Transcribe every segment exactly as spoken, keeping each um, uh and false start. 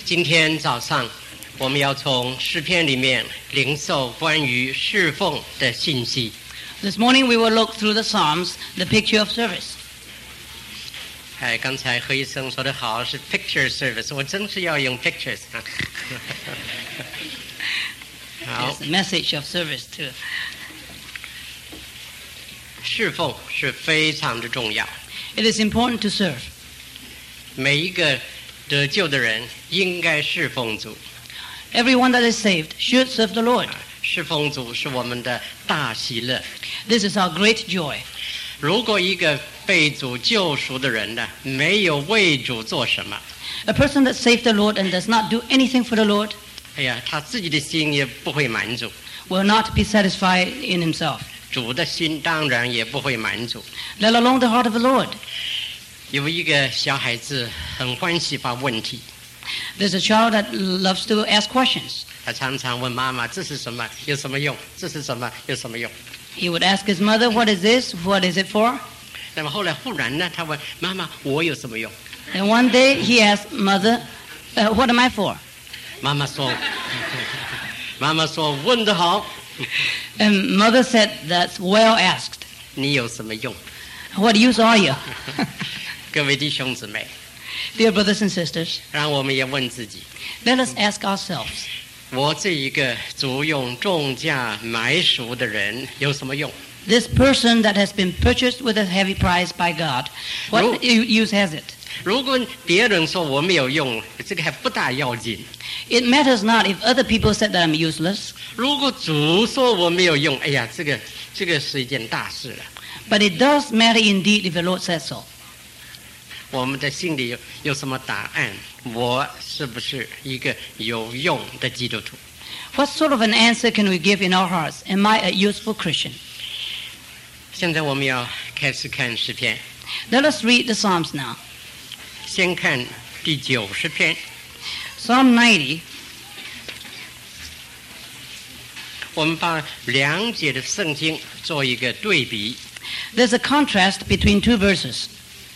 今天早上我们要从诗篇里面领受关于侍奉的信息。 This morning we will look through the Psalms, the picture of service. 哎，刚才何医生说的好，是 picture service， 我真是要用 pictures 啊。好 It's a message of service too. 侍奉是非常的重要， It is important to serve. 每一个得救的人应该侍奉主。 Everyone that is saved should serve the Lord. 侍奉主是我们的大喜乐。 This is our great joy. 如果一个被主救赎的人呢，没有为主做什么， A person that saved the Lord and does not do anything for the Lord 哎呀，他自己的心也不会满足， will not be satisfied in himself, 主的心当然也不会满足。 let alone the heart of the Lord. 有一个小孩子很欢喜发问题， There's a child that loves to ask questions. 他常常问妈妈：“这是什么？有什么用？这是什么？有什么用 He would ask his mother, what is this? What is it for?？” 那么后来忽然呢，他问妈妈：“我有什么用 And one day he asked mother, uh, what am I for?？” 妈妈说：“妈妈说问得好， And mother said, that's well asked. 你有什么用 What use are you?？” 各位弟兄姊妹， Dear brothers and sisters, 让我们也问自己： let us ask ourselves, 我这一个主用重价买赎的人有什么用？ this person that has been purchased with a heavy price by God, what Ru- u- use has it? 如果别人说我没有用，这个还不大要紧。 It matters not if other people said that I'm useless, 如果主说我没有用，哎呀，这个这个是一件大事了。 but it does matter indeed if the Lord says so. 我们的心里有有什么答案？我是不是一个有用的基督徒？ What sort of an answer can we give in our hearts? Am I a useful Christian? 现在我们要开始看诗篇， Let us read the Psalms now. 先看第九十篇。 Psalm ninety, 我们把两节的圣经做一个对比。 there's a contrast between two verses.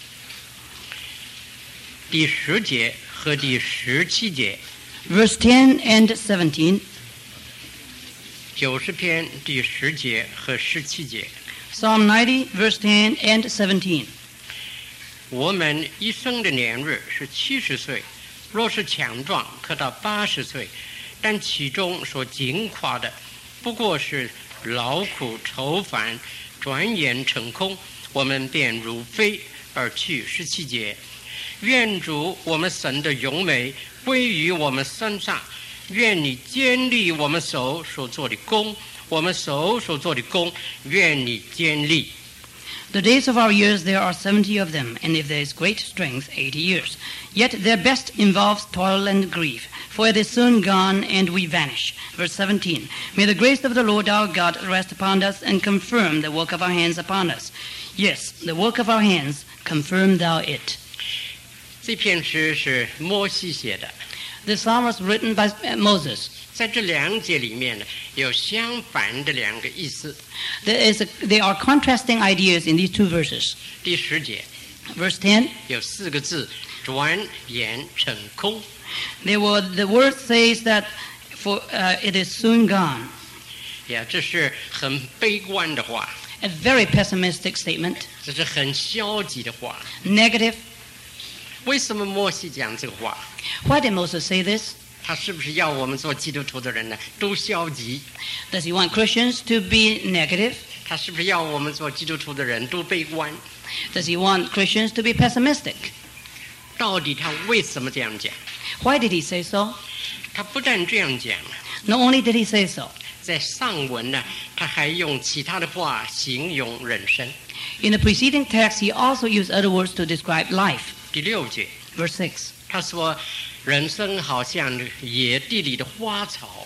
第十节和第十七节， Verse ten and seventeen, 九十篇第十节和十七节。 Psalm ninety, verse ten and seventeen. 我们一生的年日是七十岁，若是强壮，可到八十岁，但其中所尽夸的，不过是劳苦愁烦，转眼成空，我们便如飞而去。十七节，愿主我们神的荣美归于我们身上，愿你坚立我们手所做的工，我们手所做的工，愿你坚立。 The days of our years, there are seventy of them, and if there is great strength, eighty years. Yet their best involves toil and grief, for it is soon gone, and we vanish. Verse seventeen, may the grace of the Lord our God rest upon us, and confirm the work of our hands upon us. Yes, the work of our hands, confirm thou it. 这篇诗是摩西写的， The psalm was written by uh, Moses. 在这两节里面呢，有相反的两个意思。 There, is a, there are contrasting ideas in these two verses. 第十节 Verse ten, 有四个字：转眼成空。 there were, the word says that for, uh, it is soon gone. 呀，这是很悲观的话， A very pessimistic statement, 这是很消极的话。 negative. 为什么摩西讲这个话？ Why did Moses say this? 他是不是要我们做基督徒的人呢都消极？ Does he want Christians to be negative? 他是不是要我们做基督徒的人都悲观？ Does he want Christians to be pessimistic? 到底他为什么这样讲？ Why did he say so? 他不但这样讲， Not only did he say so, 在上文呢，他还用其他的话形容人生。 in the preceding text he also used other words to describe life. 第六节， Verse six, 他说：“人生好像野地里的花草，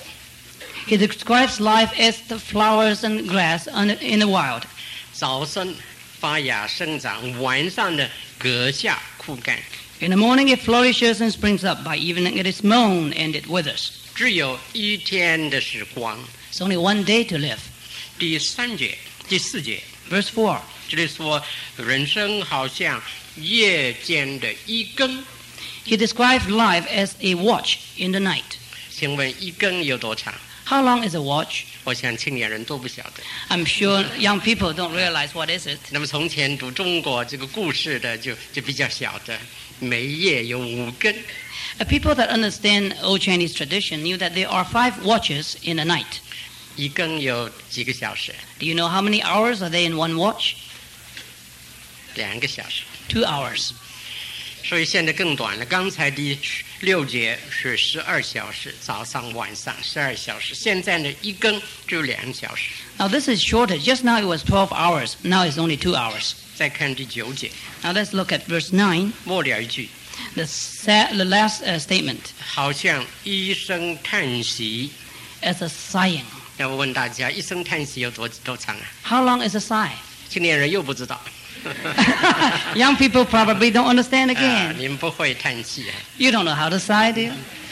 he describes life as the flowers and grass on the- in the wild. 早晨发芽生长，晚上呢割下枯干。 In the morning it flourishes and springs up. By evening it is mown and it withers. 只有一天的时光。” It's only one day to live. 第三节、第四节， Verse four, 这里说人生好像夜间的一更， He described life as a watch in the night. 请问一更有多长？ How long is a watch? 我想青年人都不晓得。 I'm sure young people don't realize what is it. 那么从前读中国这个故事的就就比较晓得，每夜有五更。 Uh, People that understand old Chinese tradition knew that there are five watches in a night. 一更有几个小时？ Do you know how many hours are there in one watch? 两个小时。 Two hours. 所以现在更短了。刚才第六节是十二小时，早上晚上十二小时。现在呢，一更只有两小时。 Now this is shorter. Just now it was twelve hours. Now it's only two hours. 再看第九节， Now let's look at verse nine. 末了一句， The, sa- the last uh, statement. 好像一声叹息。 As a sighing. 那我问大家，一声叹息有多多长啊？ How long is a sigh? 青年人又不知道。 Young people probably don't understand 啊， again. 你们不会叹气啊？ You don't know how to sigh, do you?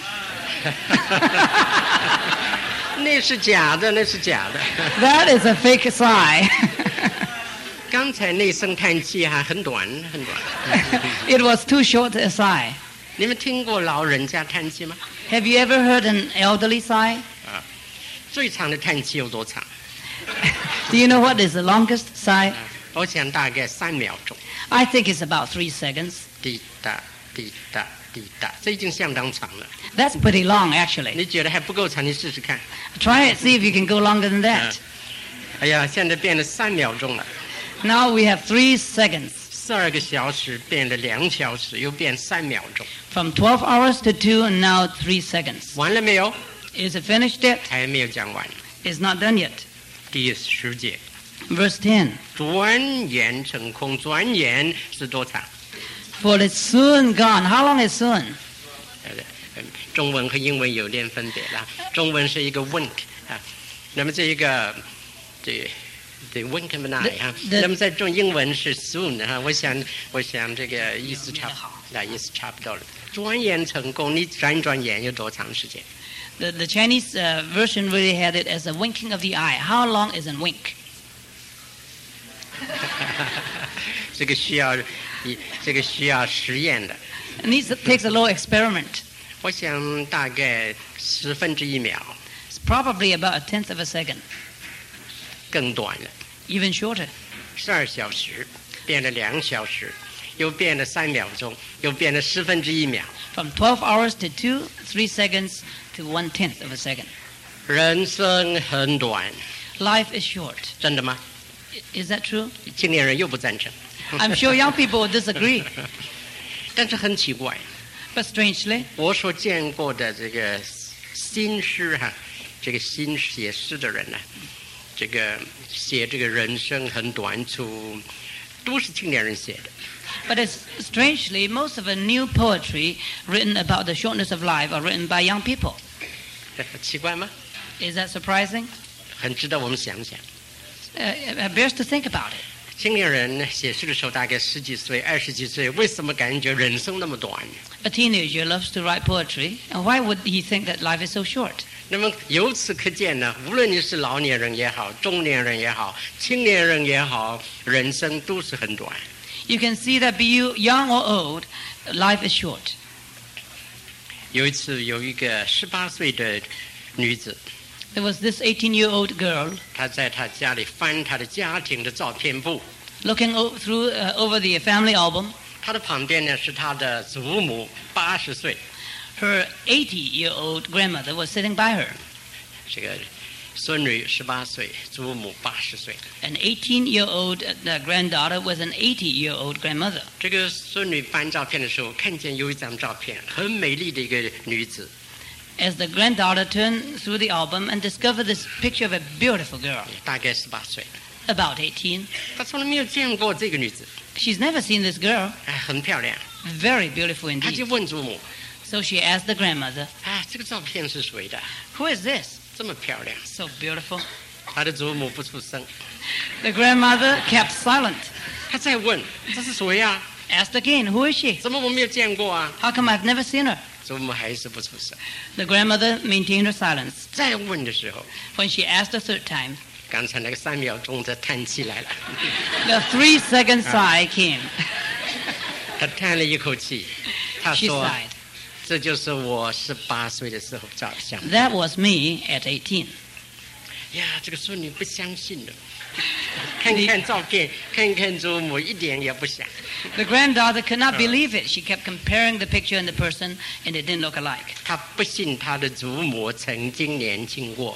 那是假的，那是假的。 That is a fake sigh. 刚才那声叹气还很短很短。 It was too short a sigh. 你们听过老人家叹气吗？ Have you ever heard an elderly sigh? 最长的叹气有多长？ Do you know what is the longest sigh? 我想大概三秒钟。 I think it's about three seconds. 滴答滴答滴答，这已经相当长了。 That's pretty long, actually. 你觉得还不够长？你试试看。 Try it, see if you can go longer than that. 哎呀，现在变了三秒钟了。 Now we have three seconds. 十二个小时变了两小时，又变三秒钟。 From twelve hours to two, and now three seconds. 完了没有？ Is it finished yet? 还没有讲完。 It's not done yet. 第十节， Verse ten. 转眼成空，转眼是多长？ For it's soon gone. How long is soon? 呃呃中文和英文有点分别啦。中文是一个 wink 啊，那么这一个这这 wink and an eye 哈， The- 那么在中英文是 soon 哈。我想我想这个意思差那意思差不多了。转眼成功，你转一转眼有多长时间？ The, the Chinese uh, version really had it as a winking of the eye. How long is a wink? 这个需要一这个需要实验的。 It needs, it takes a little experiment. 我想大概十分之一秒， It's probably about a tenth of a second, 更短了。 even shorter. 十二小时变了两小时，又变了三秒钟，又变了十分之一秒。 From twelve hours to two, three seconds to one tenth of a second. 人生很短， Life is short. 真的吗？ I- Is that true? 青年人又不赞成。 I'm sure young people will disagree. 但是很奇怪， But strangely, 我所见过的这个新诗哈、这个新写诗的人呢、这个写这个人生很短促，都是青年人写的。 but it's strangely, most of the new poetry written about the shortness of life are written by young people. 奇怪吗？ Is that surprising? 很值得我们想想。 Uh, it bears to think about it. 青年人写诗的时候大概十几岁、二十几岁，为什么感觉人生那么短？ A teenager loves to write poetry, and why would he think that life is so short? 那么由此可见呢，无论你是老年人也好，中年人也好，青年人也好，人生都是很短。 You can see that be you young or old, life is short. 有一次，有一个十八岁的女子， There was this eighteen-year-old girl 她在她家里翻她的家庭的照片簿， looking o- through uh, over the family album. 她的旁边呢是她的祖母，八十岁， Her eighty-year-old grandmother was sitting by her. 这个孙女十八岁，祖母八十岁。 An eighteen-year-old uh, granddaughter with an eighty-year-old grandmother. 这个孙女翻照片的时候，看见有一张照片，很美丽的一个女子， As the granddaughter turned through the album and discovered this picture of a beautiful girl, 大概十八岁， about eighteen. 她从来没有见过这个女子， She's never seen this girl. 哎，很漂亮。 Very beautiful 她就 indeed. 问祖母 So she asked the grandmother, 啊，这个照片是谁的？ "Who is this? 这么漂亮。 So beautiful." 她的祖母不出声。 The grandmother kept silent. 她再问这是谁呀、 Asked again, "Who is she? 怎么我没有见过啊？ How come I've never seen her?" 祖母还是不出声。 The grandmother maintained her silence. 再问的时候， When she asked the third time, 刚才那个三秒钟的叹气来了， the three-second sigh came. 她叹了一口气，她 She 说 sighed.：“ 这就是我十八岁的时候照的相。 That was me at eighteen. 呀，这个孙女不相信的，看看照片，看看祖母，一点也不像。 The granddaughter could not believe it. She kept comparing the picture and the person, and it didn't look alike. 她不信她的祖母曾经年轻过。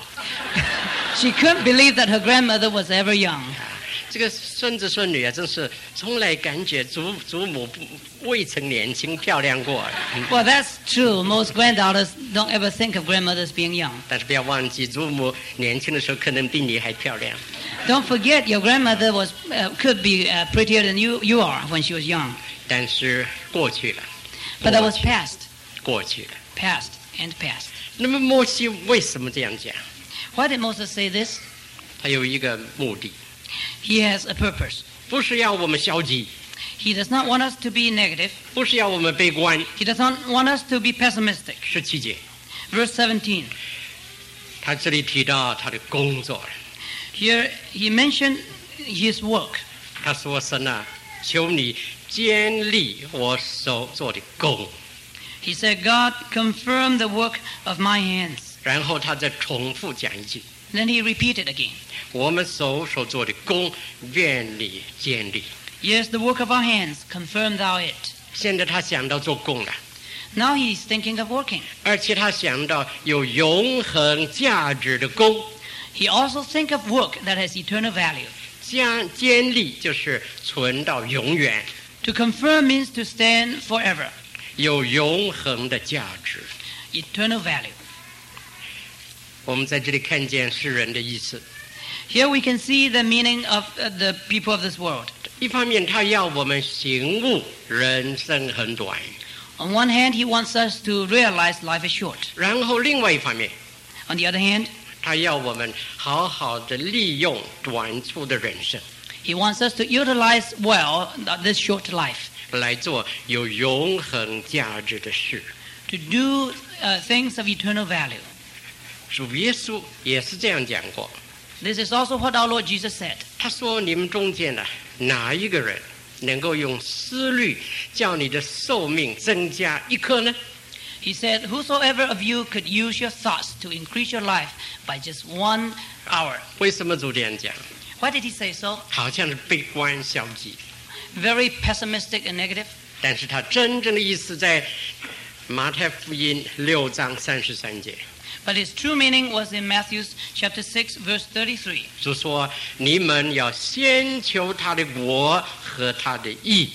She couldn't believe that her grandmother was ever young. 这个孙子孙女啊，真是从来感觉祖祖母不未曾年轻漂亮过。 Well, that's true. Most granddaughters don't ever think of grandmothers being young. 但是不要忘记，祖母年轻的时候可能比你还漂亮。 Don't forget, your grandmother was uh, could be uh, prettier than you, you are when she was young. 但是过去了， But that was past, 过去了。 past, and past. 那么摩西为什么这样讲？ Why did Moses say this? 他有一个目的， He has a purpose. 不是要我们消极， He does not want us to be negative. 不是要我们悲观。 He does not want us to be pessimistic. 十七节， Verse seventeen. 他这里提到他的工作了。 Here he mentioned his work. 他说：“神啊，求你坚立我手做的工。” He said, God, confirm the work of my hands. 然后他再重复讲一句： Then he repeated again. 我们手所做的工，愿你坚立。 Yes, the work of our hands, confirm thou it. 现在他想到做工了， Now he's thinking of working. 而且他想到有永恒价值的工。 He also think of work that has eternal value. 坚坚立就是存到永远， To confirm means to stand forever. 有永恒的价值。 Eternal value. 我们在这里看见诗人的意思。 Here we can see the meaning of uh, the people of this world. 一方面，他要我们醒悟人生很短； On one hand, he wants us to realize life is short. 然后另外一方面， On the other hand, 他要我们好好的利用短促的人生， he wants us to utilize well this short life, 来做有永恒价值的事。 to do uh, things of eternal value. 主耶稣也是这样讲过， This is also what our Lord Jesus said. 他说：“你们中间呢、啊，哪一个人能够用思虑叫你的寿命增加一刻呢？” He said, whosoever of you could use your thoughts to increase your life by just one hour. 为什么主这样讲？ Why did he say so? 好像是悲观消极， Very pessimistic and negative. 但是他真正的意思在马太福音六章三十三节。 But his true meaning was in Matthew chapter six, verse thirty-three. 就说你们要先求他的国和他的义，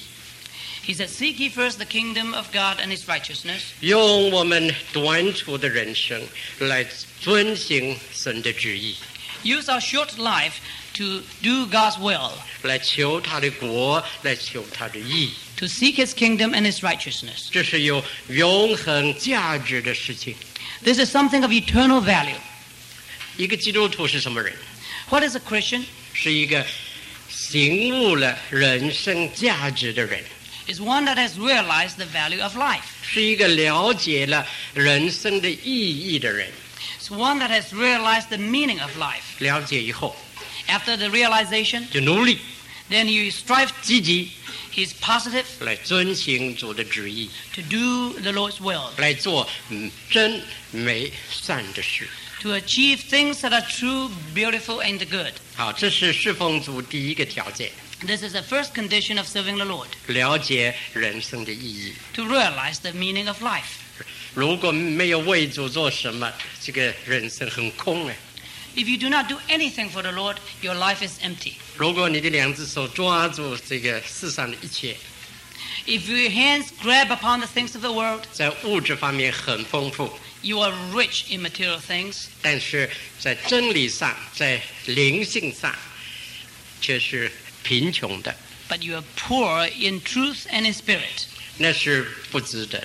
He said, seek ye first the kingdom of God and his righteousness, 用我们短促的人生来遵行神的旨意， use our short life to do God's will, 来求他的国，来求他的义。 to seek his kingdom and his righteousness. 这是有永恒价值的事情。 This is something of eternal value. 一个基督徒是什么人？ What is a Christian? 是一个醒悟了人生价值的人， Is one that has realized the value of life. 是一个了解了人生的意义的人。 It's one that has realized the meaning of life. 了解以后 After the realization, 就努力 then you strive, 积极 he's positive 来遵行主的旨意， to do the Lord's will, 来做嗯真美善的事。 to achieve things that are true, beautiful, and good. 好，这是侍奉主第一个条件， This is the first condition of serving the Lord, 了解人生的意义。 to realize the meaning of life. 如果没有为主做什么，这个人生很空哎。 If you do not do anything for the Lord, your life is empty. 如果你的两只手抓住这个世上的一切， If your hands grab upon the things of the world, 在物质方面很丰富， you are rich in material things, 但是在真理上，在灵性上，却是贫穷的， but you are poor in truth and in spirit. 那是不值得的。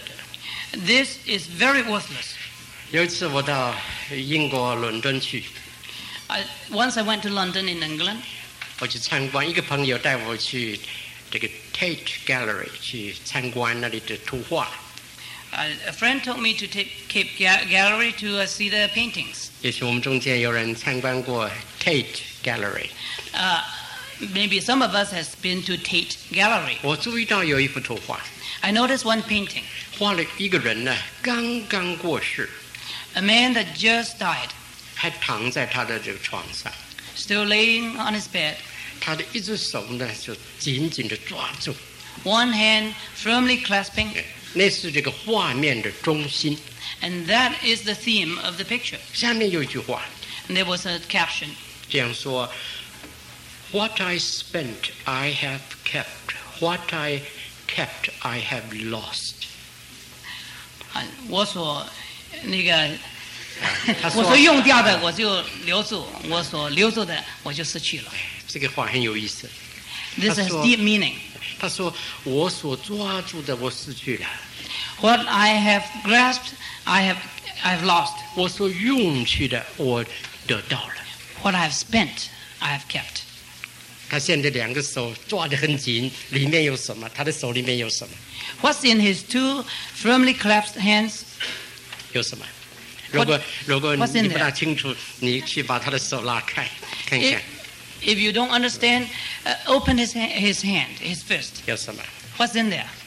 This is very worthless. 有一次我到英国伦敦去， I, once I went to London in England. 我去参观，一个朋友带我去这个 Tate Gallery 去参观那里的图画。 Uh, a friend told me to take Cape Ga- Gallery to uh, see the paintings. 也许我们中间有人参观过 Tate Gallery。 Uh, Maybe some of us has been to Tate Gallery. 我注意到有一幅图画， I noticed one painting, 画了一个人呢，刚刚过世， a man that just died, 还躺在他的这个床上， still laying on his bed, 他的一只手呢就紧紧的抓住， one hand firmly clasping, 那是这个画面的中心。 and that is the theme of the picture. 下面有一句话 And there was a caption, 这样说 ：What I spent, I have kept. What I kept, I have lost. 啊我所那个他说我所用掉的我就留住，我所留住的我就失去了。 这个话很有意思。 This 他 has 说 deep meaning. 他说：“我所抓住的，我失去了； What I have grasped, I have I have lost. 我所用去的，我得到了。” What I have spent, I have kept. 他现在两个手抓得很紧，里面有什么？他的手里面有什么？ What's in his two firmly clasped hands? 有什么？如果如果 what's in 你不 there? 大清楚，你去把他的手拉开，看 If, 看 if you don't understand, uh, open his ha- his hand, his fist. 有什么？ What's in there?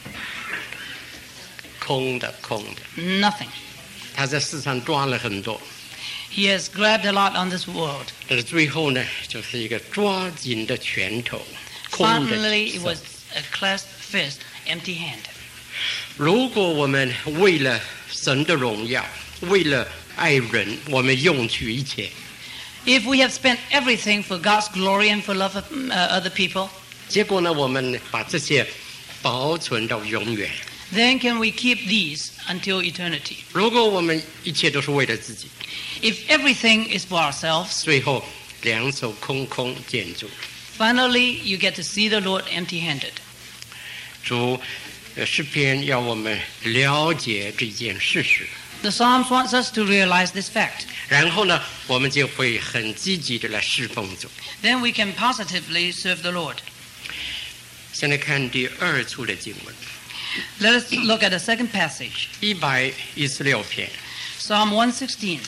空的，空的。 Nothing. 他在世上抓了很多， He has grabbed a lot on this world. 但是最后呢，就是一个抓紧的拳头，空的 Finally, it 手 was a clasped fist, empty hand. 如果我们为了神的荣耀，为了爱人，我们用去一切， If we have spent everything for God's glory and for love of uh, other people, 结果呢，我们把这些保存到永远。 then can we keep these until eternity? 如果我们一切都是为了自己， If everything is for ourselves, 最后两手空空见主。 finally you get to see the Lord empty-handed. 主呃诗篇要我们了解这件事实， The Psalms wants us to realize this fact. 然后呢，我们就会很积极的来侍奉主。 Then we can positively serve the Lord. 现在看第二处的经文， Let us look at the second passage, 一百一十六篇 Psalm one sixteen,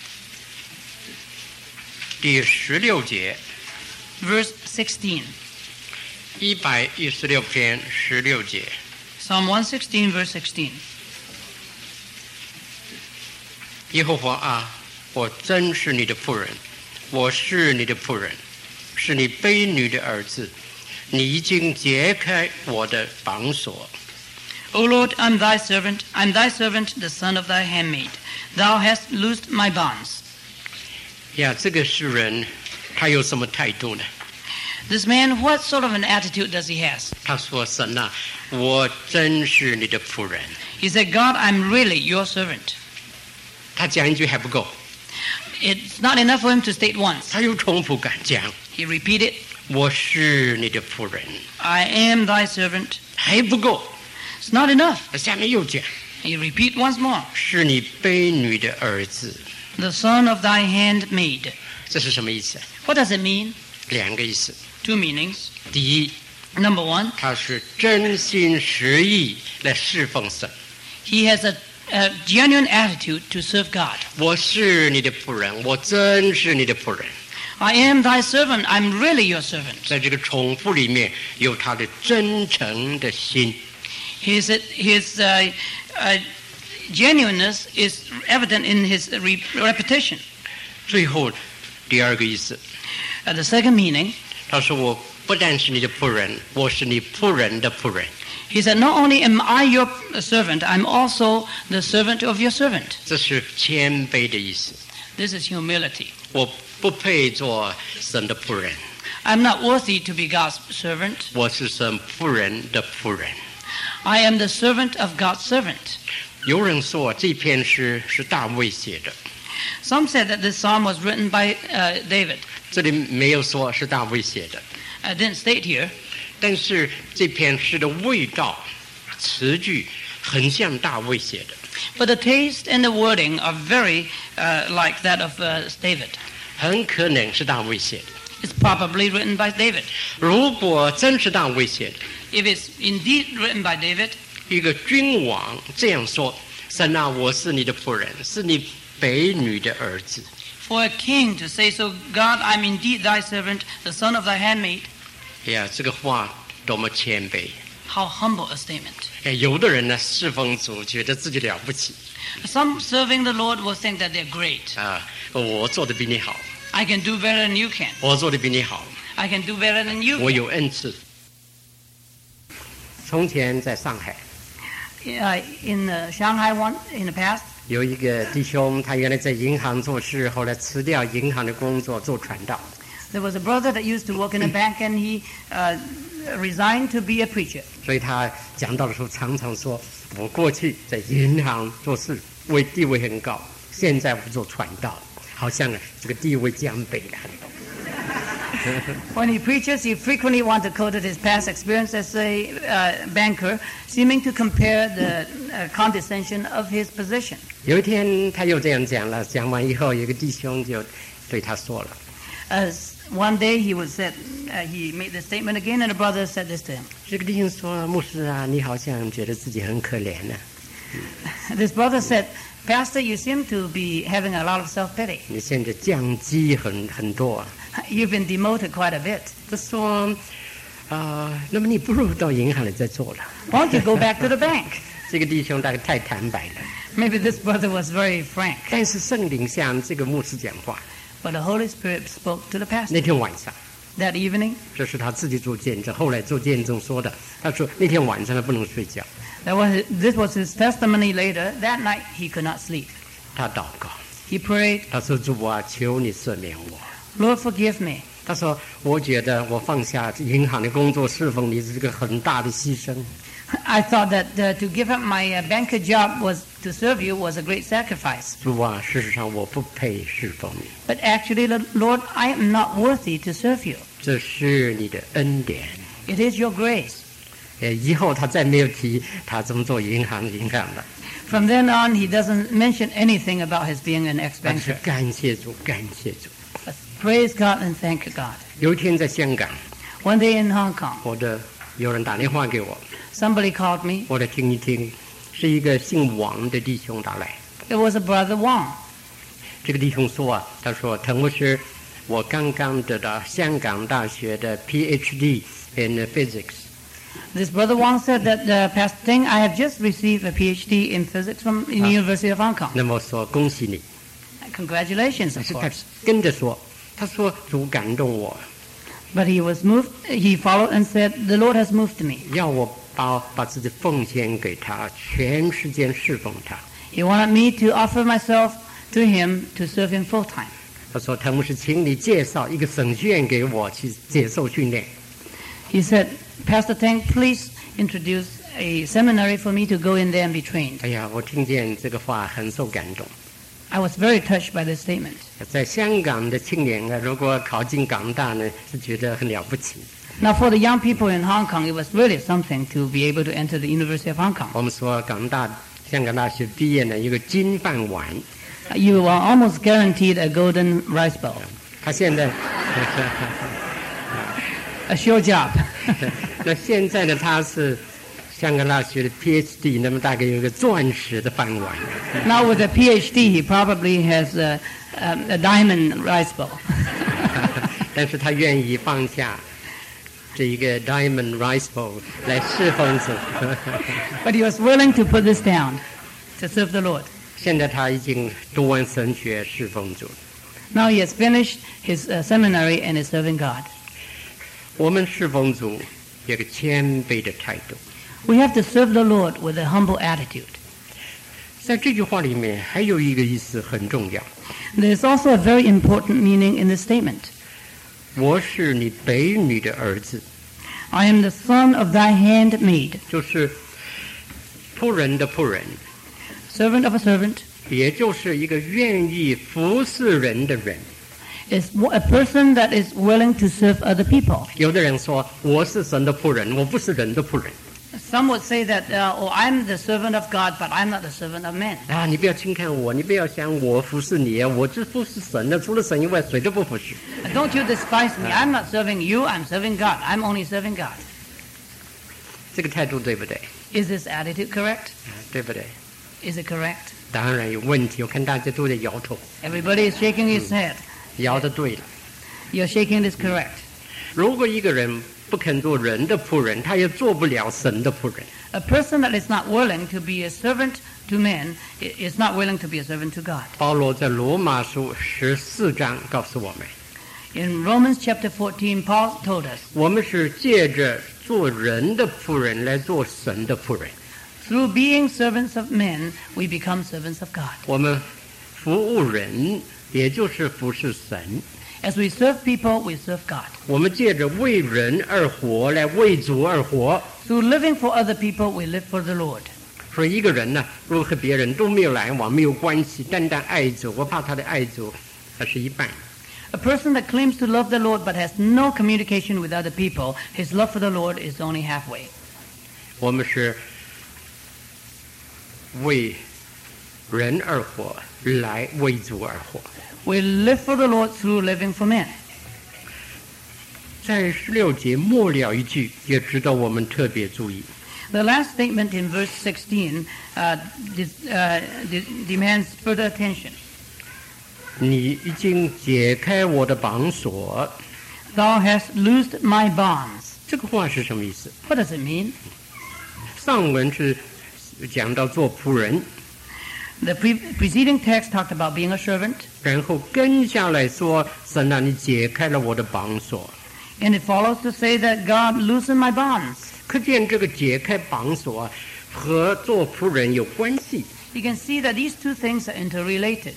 第十六节， verse sixteen. 一百一十六篇十六节。 Psalm one sixteen, verse sixteen. 耶和华啊，我真是你的仆人，我是你的仆人，是你婢女的儿子。你已经解开我的绑锁， O Lord, I'm thy servant, I'm thy servant, the son of thy handmaid. Thou hast loosed my bonds. 呀，这个诗人他有什么态度呢？ This man, what sort of an attitude does he have? 他说：“神啊，我真是你的仆人。 He said, God, I'm really your servant. ” 他讲一句还不够， It's not enough for him to state once. 他又重复敢讲 He repeated, 我是你的仆人， I am thy servant. 还不够， It's not enough. 下面又讲 He repeat once more, 是你婢女的儿子， the son of thy handmaid. 这是什么意思？ What does it mean? 两个意思。 Two meanings. 第一， Number one, 他是真心实意来侍奉神。 he has a, a genuine attitude to serve God. 我是你的仆人，我真是你的仆人。 I am thy servant. I'm really your servant. 在这个重复里面有他的真诚的心。 His, his uh, uh, genuineness is evident in his re- repetition. 最后第二个意思， Uh, the second meaning, 他说我不但是你的仆人，我是你仆人的仆人。 he said, not only am I your servant, I'm also the servant of your servant. 这是谦卑的意思。 This is humility. 我不配做神的仆人， I'm not worthy to be God's servant. 我是神仆人的仆人。 I am the servant of God's servant. 有人说这篇诗是大卫写的， Some said that this psalm was written by uh, David. 这里没有说是大卫写的， I didn't state here, 但是这篇诗的味道、词句很像大卫写的， but the taste and the wording are very uh, like that of uh, David. 很可能是大卫写的。 It's probably written by David. 如果真是大卫写的， If it's indeed written by David, 一个君王这样说：“神啊，我是你的仆人，是你婢女的儿子。 for a king to say so, God, I'm indeed thy servant, the son of thy handmaid, ” 哎呀，这个话多么谦卑！ How humble a statement. 哎，有的人呢侍奉主，觉得自己了不起 Some serving the Lord will think that they're great. 啊，我做的比你好， I can do better than you can. 我做的比你好， I can do better than you 我 can. 有恩赐。从前在上海 Uh, in uh, Shanghai one, in the past, 有一个弟兄，他原来在银行做事，后来辞掉银行的工作做传道。 there was a brother that used to work in a bank and he uh, resigned to be a preacher. 所以他讲道的时候常常说：“我过去在银行做事，位地位很高，现在我做传道，好像这个地位降卑了很多。” When he preaches, he frequently wants to quote his past experience as a uh, banker, seeming to compare the uh, condescension of his position. 有一天他又这样讲了，讲完以后，有个弟兄就对他说了 As one day he was said, uh, he made the statement again, and a brother said this to him. 这个弟兄说：“牧师啊，你好像觉得自己很可怜呢、 This brother said, Pastor, you seem to be having a lot of self-pity. 你现在降级很很多啊。” You've been demoted quite a bit. 他说：“啊、那么你不如到银行里再做了。 Why don't you go back to the bank? ” 这个弟兄大概太坦白了， Maybe this brother was very frank. 但是圣灵向这个牧师讲话。 But the Holy Spirit spoke to the 那 pastor 天晚上， that evening. 这是他自己做见证，后来做见证说的。他说那天晚上他不能睡觉， That was, this was his testimony later. That night he could not sleep. 他祷告， He prayed, 他说：“主啊，求你赦免我。” Lord, forgive me. 他说：“我觉得我放下银行的工作侍奉你是一个很大的牺牲。 I thought that uh, to give up my uh, banker job was to serve you was a great sacrifice. 主啊，事实上我不配侍奉你， But actually, the- Lord, I am not worthy to serve you. 这是你的恩典。 It is your grace. 呃，以后他再没有提他怎么做银行银行了。 From then on, he doesn't mention anything about his being an 但是 ex-banker. 感谢主，感谢主。 But praise God and thank God. 有一天在香港， One day in Hong Kong, 我的有人打电话给我， somebody called me. 我来听一听，是一个姓王的弟兄打来。 It was a brother Wang. 这个弟兄说啊，他说滕牧师，我刚刚得到香港大学的 P H D in physics。 This brother Wang said that, uh, Pastor Ting, I have just received a P H D in physics from the University of Hong Kong. 那么说恭喜你， Congratulations, 但 of 是他 course. 跟着说，他说主感动我， But he was moved. He followed and said, the Lord has moved me. 要我把把自己奉献给他，全时间侍奉他。 He wanted me to offer myself to him to serve him full time. 他说滕牧师，请你介绍一个神学院给我去接受训练。 He said, Pastor Tang, please introduce a seminary for me to go in there and be trained. 哎呀，我听见这个话很受感动。 I was very touched by this statement. 在香港的青年呢，如果考进港大呢，是觉得很了不起。 Now, for the young people in Hong Kong, it was really something to be able to enter the University of Hong Kong. 我们说港大、香港大学毕业呢，有个金饭碗。 You are almost guaranteed a golden rice bowl, 他现在， a sure job. 那现在呢，他是香港大学的 P H D， 那么大概有个钻石的饭碗。 Now, with a P H D, he probably has a, a, a diamond rice bowl. 但是他愿意放下这一个 diamond rice bowl 来侍奉主。 But he was willing to put this down to serve the Lord. 现在他已经读完神学侍奉主。 Now he has finished his uh, seminary and is serving God. 我们侍奉主有个谦卑的态度。 We have to serve the Lord with a humble attitude. 在这句话里面还有一个意思很重要， There's also a very important meaning in this statement. 我是你北女的儿子， I am the son of thy handmaid, 就是仆人的仆人， servant of a servant, 也就是一个愿意服侍人的人。 is a person that is willing to serve other people. 有的人说我是神的仆人，我不是人的仆人。 Some would say that, uh, oh, I'm the servant of God, but I'm not the servant of men. 啊，你不要轻看我，你不要想我服侍你啊，我只服侍神的，除了神以外，谁都不服侍。 Don't you despise me. I'm not serving you, I'm serving God. I'm only serving God. 这个态度对不对？ Is this attitude correct? 对不对？ Is it correct? 当然有问题，我看大家都在摇头， Everybody is shaking his head. 摇的对了。 Your shaking is correct. 如果一个人不肯做人的仆人，他也做不了神的仆人。 A person that is not willing to be a servant to men is not willing to be a servant to God. 保罗在罗马书十四章告诉我们， In Romans chapter fourteen, Paul told us, 我们是借着做人的仆人来做神的仆人。 through being servants of men, we become servants of God. 我们服务人，也就是服侍神。 As we serve people, we serve God. 我们借着为人而活，来为主而活。 Through living for other people, we live for the Lord. 所以一个人呢，如果和别人都没有来往、没有关系，单单爱主，我怕他的爱主，他是一半。 A person that claims to love the Lord but has no communication with other people, his love for the Lord is only halfway. 我们是为人而活，来为主而活。 We live for the Lord through living for men. 在十六节末了一句，也值得我们特别注意。 The last statement in verse sixteen uh, dis, uh, de- demands further attention. 你已经解开我的绑锁， Thou hast loosed my bonds. 这个话是什么意思？ What does it mean? 上文是讲到做仆人， The pre- preceding text talked about being a servant, 然后跟下来说，神啊，你解开了我的绑锁。 and it follows to say that God loosened my bonds. 可见这个解开绑锁啊，和做仆人有关系。 You can see that these two things are interrelated.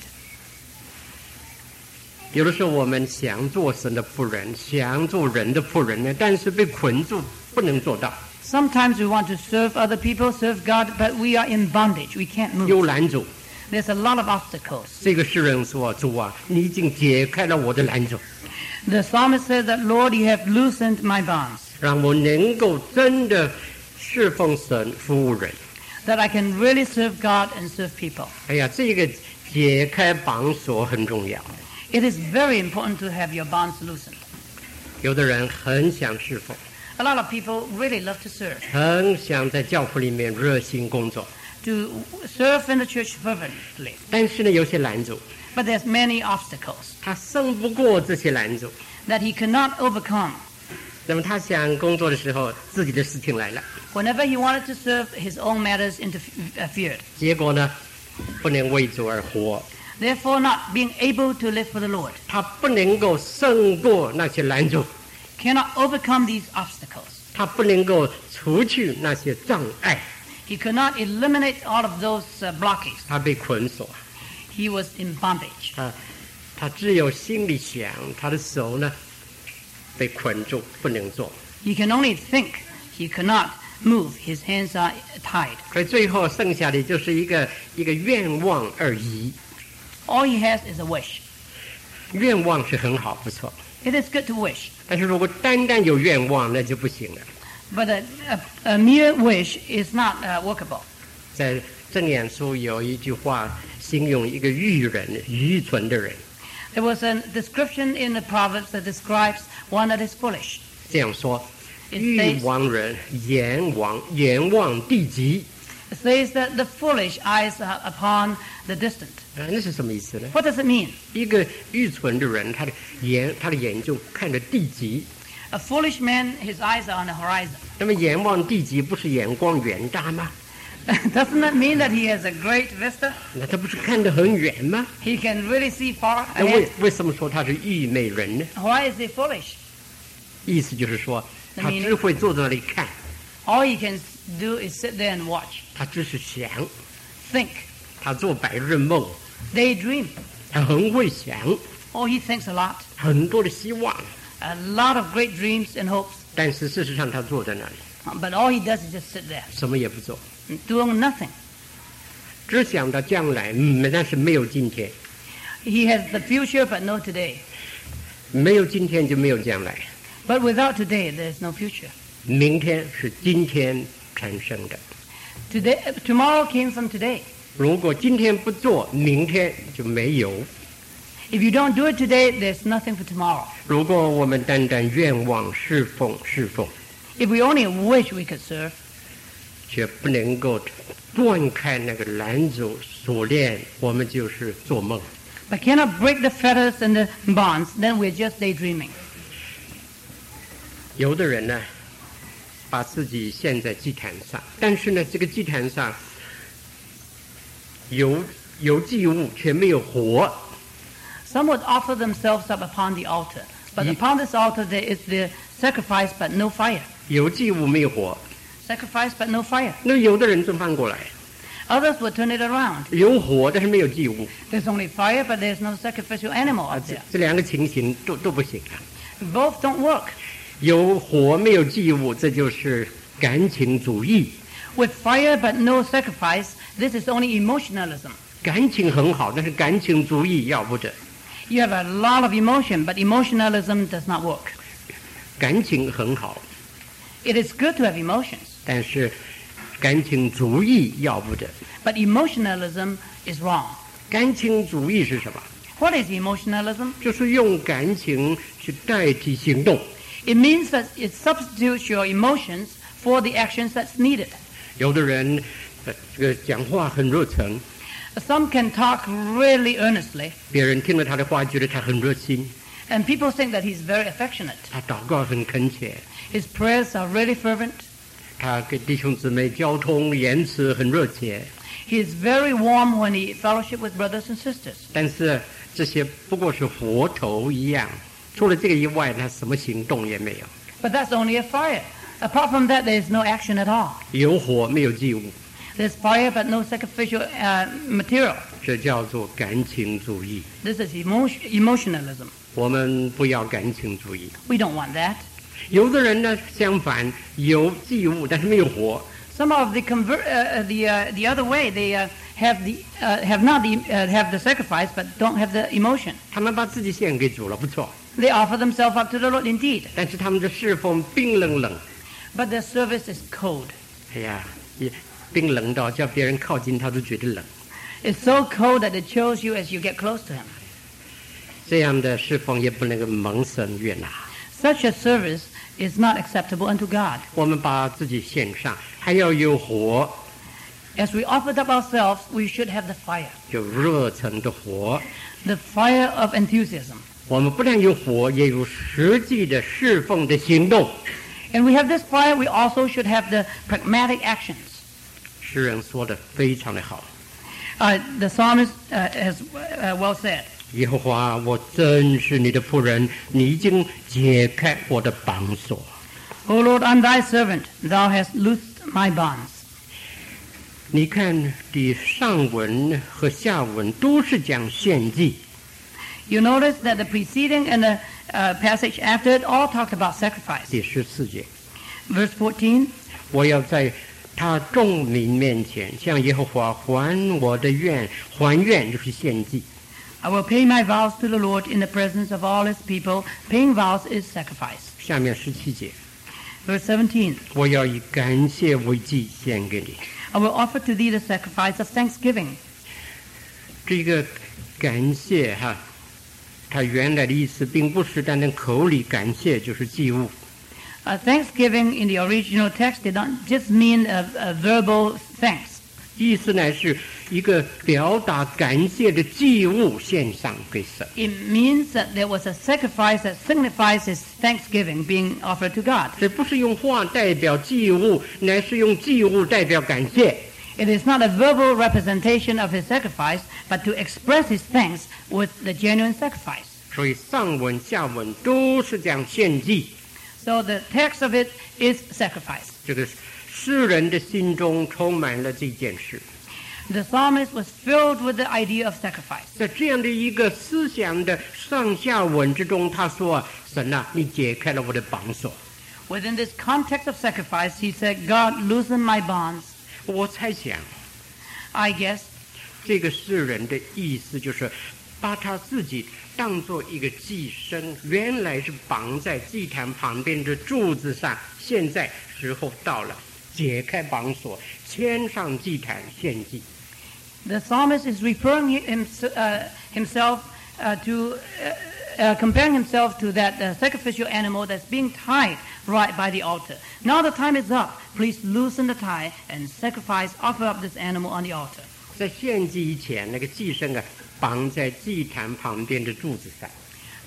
有的时候我们想做神的仆人，想做人的仆人呢，但是被捆住，不能做到， Sometimes we want to serve other people, serve God, but we are in bondage. We can't 有 move. 拦阻。 There's a lot of obstacles. 这个诗人说：“主啊，你已经解开了我的拦阻， The psalmist says that, Lord, you have loosened my bonds, 让我能够真的侍奉神、服务人。 that I can really serve God and serve people. ” 哎呀，这个解开绑锁很重要。 It is very important to have your bonds loosened. 有的人很想侍奉， A lot of people really love to serve, 很想在教会里面热心工作， to serve in the church fervently. 但是呢，有些拦阻， But there's many obstacles 他胜不过这些拦阻。 that he cannot overcome. 那么他想工作的时候，自己的事情来了， Whenever he wanted to serve, his own matters interfered. 结果呢，不能为主而活， Therefore, not being able to live for the Lord, 他不能够胜过那些拦阻， cannot overcome these obstacles. 他不能够除去那些障碍， He could not eliminate all of those uh, blockades. 他被捆锁， He was in bondage. 他他只有心里想，他的手呢被捆住，不能做， He can only think. He cannot move. His hands are tied. 所以最后剩下的就是一个一个愿望而已。 All he has is a wish. 愿望是很好，不错， It is good to wish, 但是如果单单有愿望，那就不行了。 but a, a, a mere wish is not uh, workable. 在箴言书有一句话形容一个愚人、愚蠢的人， There was a description in the Proverbs that describes one that is foolish. 这样说： It 愚 says, 妄人眼望眼望地极。 it says that the foolish eyes are upon the distant. 啊，那是什么意思呢？ What does it mean? 一个愚蠢的人，他的眼他的眼就看着地极。 A foolish man, his eyes are on the horizon. 那么眼望地极，不是眼光远大吗？ Doesn't that mean that he has a great vista? 那他不是看得很远吗？ He can really see far 那为 ahead. 为什么说他是愚昧人呢？ Why is he foolish? 意思就是说，他只会坐在那里看， All he can do is sit there and watch, 他只是想， think, 他做白日梦， daydream. 他很会想， Oh, he thinks a lot. 很多的希望， A lot of great dreams and hopes. 但是事实上他坐在那里， But all he does is just sit there, 什么也不做， doing nothing. 只想到将来，嗯，但是没有今天， He has the future but no today. 没有今天就没有将来， But without today, there's no future. 明天是今天产生的。 Today, tomorrow came from today. 如果今天不做，明天就没有。 If you don't do it today, there's nothing for tomorrow. 如果我们单单愿望侍奉侍奉， If we only wish we could serve, 却不能够断开那个拦阻锁链，我们就是做梦。 but cannot break the fetters and the bonds, then we're just daydreaming. 有的人呢，把自己献在祭坛上，但是呢，这个祭坛上有有祭物，却没有火。 Some would offer themselves up upon the altar, but Ye- upon this altar there is the sacrifice but no fire. 有祭物没有火， Sacrifice but no fire. 那有的人就反过来， Others would turn it around. 有火但是没有祭物， There's only fire, but there's no sacrificial animal 啊， up 这 there. 这两个情形都都不行啊。 Both don't work. 有火没有祭物，这就是感情主义。 With fire but no sacrifice, this is only emotionalism. 感情很好，但是感情主义要不得。 You have a lot of emotion, but emotionalism does not work. 感情很好， It is good to have emotions, 但是感情主义要不得。 but emotionalism is wrong. 感情主义是什么？ What is emotionalism? 就是用感情去代替行动。 It means that it substitutes your emotions for the actions that's needed. 有的人，呃，这个讲话很热诚， Some can talk really earnestly, 别人听了他的话，觉得他很热心， and people think that he's very affectionate. 他祷告很恳切， His prayers are really fervent. 他跟弟兄姊妹交通言辞很热切。 He is very warm when he fellowship with brothers and sisters. 但是这些不过是活头一样，除了这个以外，他什么行动也没有。 But that's only a fire. Apart from that, there is no action at all. 有火没有祭物， There's fire, but no sacrificial uh, material. 这叫做感情主义。 This is emotion, emotionalism. 我们不要感情主义。 We don't want that. 有的人呢，相反有祭物，但是没有火。 Some of the convert, uh, the uh, the other way, they uh, have the uh, have not the uh, have the sacrifice, but don't have the emotion. 他们把自己献给主了，不错， They offer themselves up to the Lord indeed, 但是他们的侍奉冰冷冷。 but their service is cold. 哎呀，也冰冷到叫别人靠近他都觉得冷。 It's so cold that it chills you as you get close to Him. 这样的侍奉也不能够蒙神悦纳。 Such a service is not acceptable unto God. 我们把自己献上，还要有火， As we offered up ourselves, we should have the fire, 有热忱的火。 the fire of enthusiasm. 我们不但有火，也有实际的侍奉的行动。 And we have this fire, we also should have the pragmatic actions. 诗人说的非常的好， Uh, the psalmist uh, has uh, well said, 耶和华，我真是你的仆人，你已经解开我的绑锁。 O Lord, I'm thy servant, thou hast loosed my bonds. 你看，第上文和下文都是讲献祭， You notice that the preceding and the uh, passage after it all talked about sacrifice. 第十四节， Verse fourteen, 我要在他众民面前向耶和华还我的愿，还愿就是献祭。 I will pay my vows to the Lord in the presence of all his people. Paying vows is sacrifice. 下面十七节， Verse seventeen, 我要以感谢为祭献给你。 I will offer to thee the sacrifice of thanksgiving. 这个感谢哈，它原来的意思并不是单单口里感谢就是祭物， Uh, thanksgiving in the original text did not just mean a, a verbal thanks. 意思乃是一个表达感谢的祭物献上给神。 It means that there was a sacrifice that signifies his thanksgiving being offered to God. 这不是用话代表祭物，乃是用祭物代表感谢。 It is not a verbal representation of his sacrifice, but to express his thanks with the genuine sacrifice. 所以上文下文都是讲献祭。 So the text of it is sacrifice. 这个诗人的心中充满了这件事。 The psalmist was filled with the idea of sacrifice. 在这样的一个思想的上下文之中，他说：“神啊，你解开了我的绑锁。” Within this context of sacrifice, he said, God, loosen my bonds. 我猜想， I guess 这个诗人的意思就是把他自己当做一个祭牲，原来是绑在祭坛旁边的柱子上，现在时候到了，解开绑锁，牵上祭坛献祭。 the psalmist is referring him, uh, himself uh, to, uh, uh, comparing himself to that uh, sacrificial animal that's being tied right by the altar. Now the time is up. Please loosen the tie and sacrifice, offer up this animal on the altar. 在献祭以前，那个祭牲啊，绑在祭坛旁边的柱子上。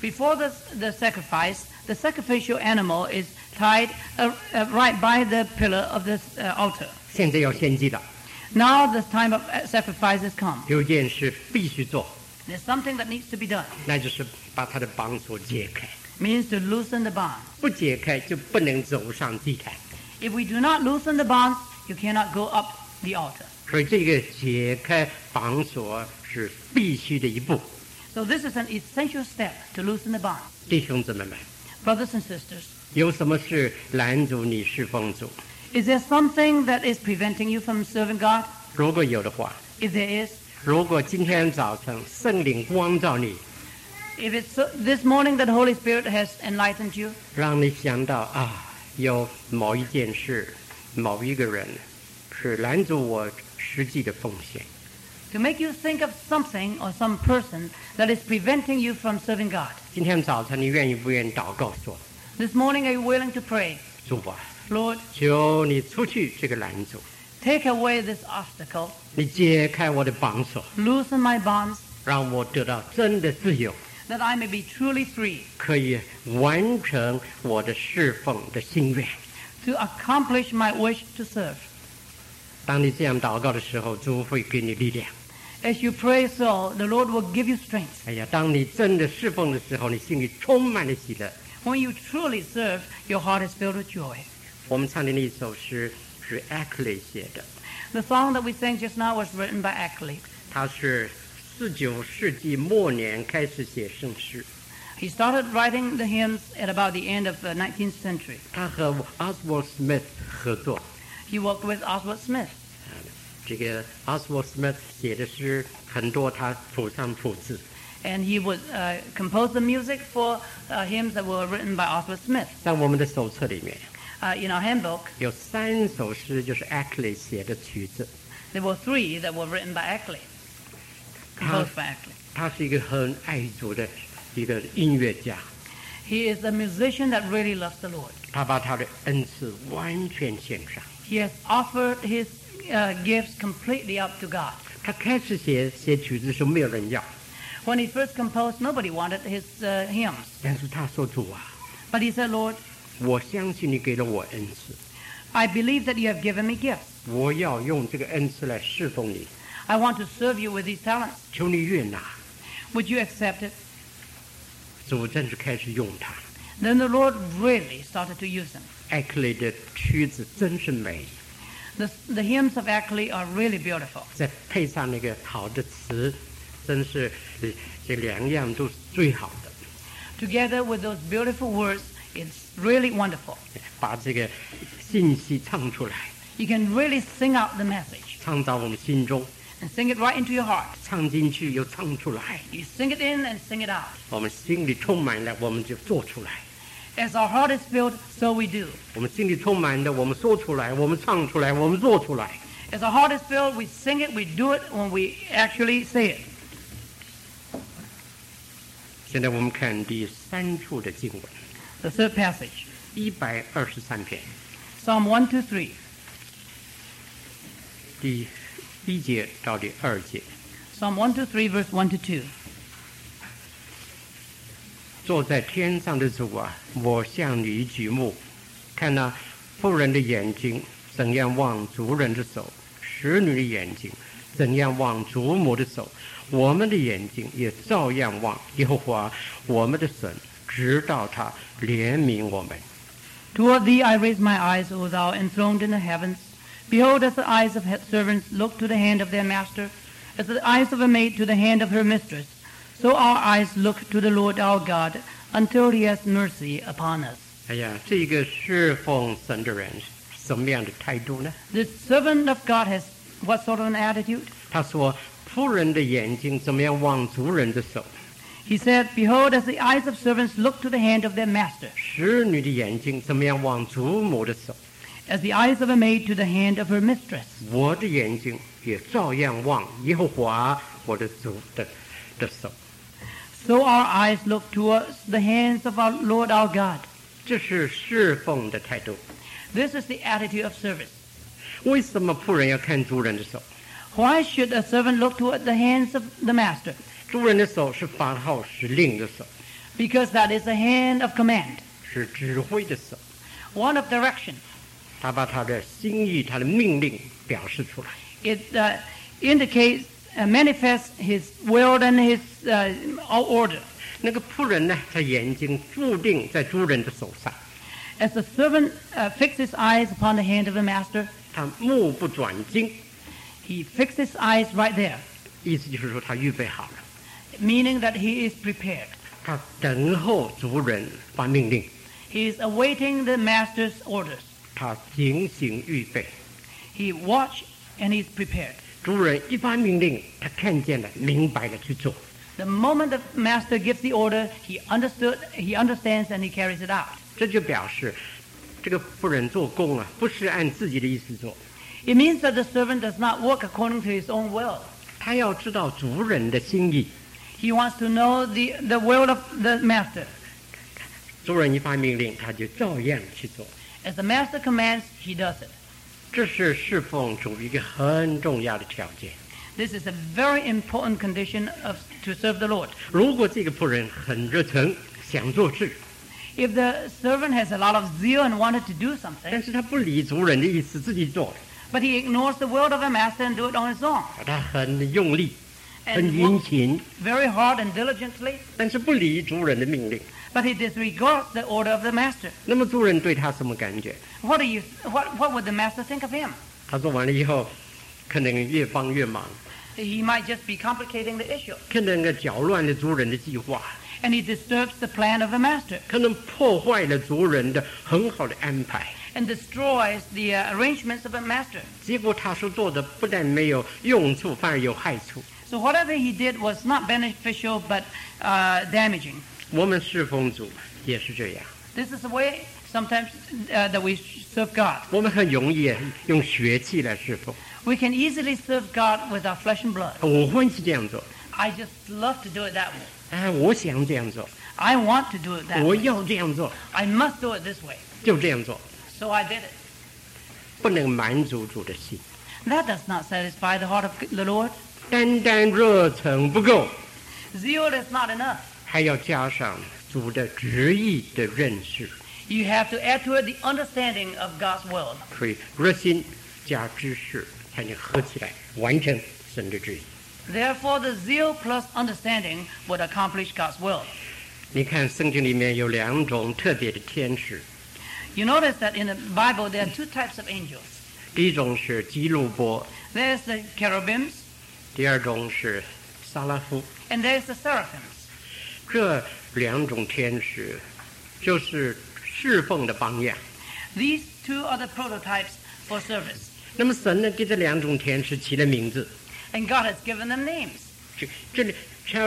Before the, the sacrifice, the sacrificial animal is tied uh, uh, right by the pillar of the uh, altar. 现在要献祭了， Now the time of uh, sacrifice has come. 有一件事必须做， There's something that needs to be done. 那就是把他的绑索解开， Means to loosen the bond. 不解开就不能走上祭坛。 If we do not loosen the bonds, you cannot go up the altar. 所以这个解开绑索是必须的一步。 So this is an essential step to loosen the bond. 弟兄姊妹们， Brothers and sisters, 有什么事拦阻你侍奉主？ is there something that is preventing you from serving God? 如果有的话， If there is, 如果今天早晨圣灵光照你， if it's so, this morning that the Holy Spirit has enlightened you, 让你想到啊，有某一件事、某一个人是拦阻我实际的奉献。 to make you think of something or some person that is preventing you from serving God. 今天早晨你愿意不愿意祷告说， This morning, are you willing to pray? 主啊， Lord, 求你出去这个拦阻， take away this obstacle, 你解开我的绑索， loosen my bonds, 让我得到真的自由， that I may be truly free 可以完成我的侍奉的心愿。 to accomplish my wish to serve. 当你这样祷告的时候，主会给你力量。 As you pray so, the Lord will give you strength. 哎呀，当你真的侍奉的时候，你心里充满了喜乐。 When you truly serve, your heart is filled with joy. 我们唱的那一首诗是 Ackley 写的， The song that we sang just now was written by Ackley. 他是十九世纪末年开始写圣诗， He started writing the hymns at about the end of the nineteenth century. 他和 Oswald Smith 合作。 He worked with Oswald Smith. 这个 Oswald Smith 写的诗很多，他谱上谱字。 And he would uh, compose the music for uh, hymns that were written by Oswald Smith. 在我们的手册里面 Uh, in our handbook, 有三首诗，就是 Ackley 写的曲子。 there were three that were written by Ackley, composed by Ackley. 他是一个很爱主的一个音乐家， He is a musician that really loves the Lord. 他把他的恩赐完全献上。 He has offered his uh, gifts completely up to God. 他开始写写曲子的时候，没有人要， When he first composed, nobody wanted his uh, hymns. 但是他说：“主啊， But he said, Lord, 我相信你给了我恩赐， I believe that you have given me gifts. 我要用这个恩赐来侍奉你， I want to serve you with these talents. 求你悦纳。” Would you accept it? 主真是开始用他。 Then the Lord really started to use him. 艾克雷的曲子真是美， The, the hymns of Ackley are really beautiful. 再配上那个好的词，真是呃这两样都是最好的。 Together with those beautiful words, it's really wonderful. 把这个信息唱出来， You can really sing out the message 唱到我们心中， and sing it right into your heart. 唱进去又唱出来， You sing it in and sing it out. 我们心里充满了，我们就做出来。 As our heart is filled, so we do. 我们心里充满了，我们说出来，我们唱出来，我们做出来。 As our heart is filled, we sing it, we do it when we actually say it. 现在我们看第三处的经文， The third passage, 一百二十三篇 Psalm one to three. 第一节到第二节。 Psalm one to three, verse one to two. 坐在天上的主啊，我向你举目，看那妇人的眼睛怎样望族人的手，使女的眼睛怎样望祖母的手，我们的眼睛也照样望耶和华我们的神，直到他怜悯我们。 Toward thee I raise my eyes, O thou enthroned in the heavens. Behold, as the eyes of servants look to the hand of their master, as the eyes of a maid to the hand of her mistress, so our eyes look to the Lord our God, until he has mercy upon us. 哎呀，这个侍奉神的人什么样的态度呢？ This servant of God has what sort of an attitude? 他说：“仆人的眼睛怎么样望族人的手， He said, Behold, as the eyes of servants look to the hand of their master, 使女的眼睛怎么样望祖母的手， as the eyes of a maid to the hand of her mistress. 我的眼睛也照样望耶和华我的主的的手。” So our eyes look towards the hands of our Lord our God. 这是侍奉的态度。 This is the attitude of service. 为什么仆人要看主人的手？ Why should a servant look toward the hands of the master? 主人的手是发号施令的手， because that is a hand of command, 是指挥的手， one of direction. 他把他的心意、他的命令表示出来。 It uh, indicates, uh, manifests his will and his uh, order. 那个仆人呢，他眼睛注定在主人的手上， As the servant uh, fixed his eyes upon the hand of the master, 他目不转睛， he fixed his eyes right there, 意思就是说他预备好了， meaning that he is prepared. 他等候主人发命令， He is awaiting the master's orders. 他警醒预备。 He watched and he is prepared. 主人一发命令，他看见了，明白了去做。 The moment the master gives the order, he understood, he understands, and he carries it out. 这就表示，这个仆人做工啊，不是按自己的意思做， It means that the servant does not work according to his own will. 他要知道主人的心意。 He wants to know the, the will of the master. 主人一发命令，他就照样去做。 As the master commands, he does it. 这是侍奉主一个很重要的条件。 This is a very important condition of, to serve the Lord. 如果这个仆人很热诚，想做事， If the servant has a lot of zeal and wanted to do 但 something, 是他不理主人的意思，自己做， but he ignores the will of the master and do it on his own, 他很用力，很 and 殷 works 勤， very hard and diligently, 但是不理主人的命令， but he disregards the order of the master. 那么主人对他什么感觉？ What do you? What, what would the master think of him? 他做完了以后，可能越帮越忙， He might just be complicating the issue, 可能搅乱了主人的计划， and he disturbs the plan of the master 可能破坏了主人的很好的安排。 and destroys the uh, arrangements of the master. 结果他所做的不但没有用处，反而有害处。 So whatever he did was not beneficial but uh, damaging. 我们侍奉主也是这样， This is the way sometimes uh, that we serve God. 我们很容易用血气来侍奉。 We can easily serve God with our flesh and blood. 我欢喜这样做， I just love to do it that way. 哎，我想这样做， I want to do it that 我 way. 要这样做， I must do it this way. 就这样做， So I did it. 不能满足主的心， That does not satisfy the heart of the Lord. 单单热忱不够， Zeal is not enough. 还要加上主的旨意的认识， You have to add to it the understanding of God's will. 所以热心加知识才能合起来完成神的旨意。 Therefore, the zeal plus understanding would accomplish God's will. 你看圣经里面有两种特别的天使， You notice that in the Bible there are two types of angels. 第一种是基路伯， There's the cherubims 第二种是撒拉夫。 and there's the seraphims. 这两种天使就是侍奉的榜样。 These two are the prototypes for service. 那么神呢，给这两种天使起了名字， And God has given them names. 这这里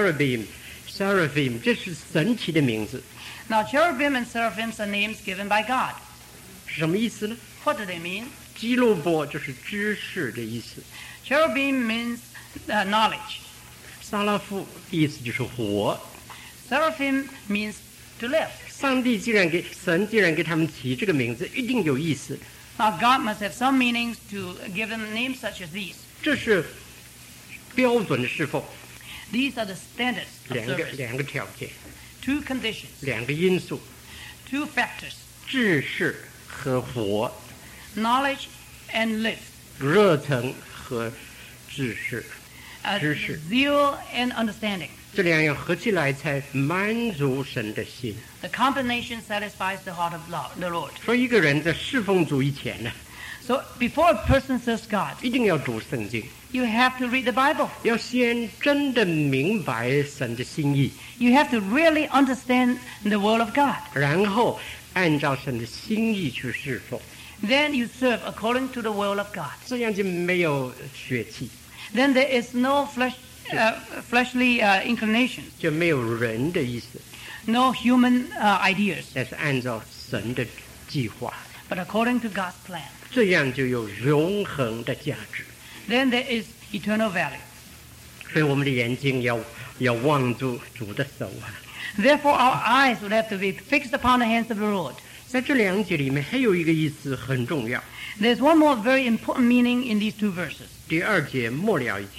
cherubim、seraphim， 这是神起的名字， Now, cherubim and seraphims are names given by God. 是什么意思呢？ What do they mean? 基路伯就是知识的意思， Cherubim means uh, knowledge. 撒拉夫意思就是活。 Seraphim means to live. 上帝既然给神既然给他们起这个名字，一定有意思。 Now, God must have some meanings to give them names such as these. 这是标准的侍奉， These are the standards of 两个 service. 两个条件， Two conditions, 两个因素： two factors, 知识和活， knowledge and live. 热忱和知识。 Uh, 知识。 zeal and understanding. 这两样合起来才满足神的心。 The combination satisfies the heart of lo- the Lord. 所以一个人在侍奉主以前呢， So before a person serves God, 一定要读圣经， you have to read the Bible. 要先真的明白神的心意， You have to really understand the will of God. 然后按照神的心意去侍奉， Then you serve according to the will of God. 这样就没有血气， Then there is no flesh, uh, fleshly uh, inclination, 就没有人的意思， no human uh, ideas, 但是按照神的计划， but according to God's plan. 这样就有永恒的价值。 Then there is eternal value. 所以我们的眼睛要要望住主的手啊！ Therefore, our eyes would have to be fixed upon the hands of the Lord. 在这两节里面还有一个意思很重要， There's one more very important meaning in these two verses. 第二节末了一句，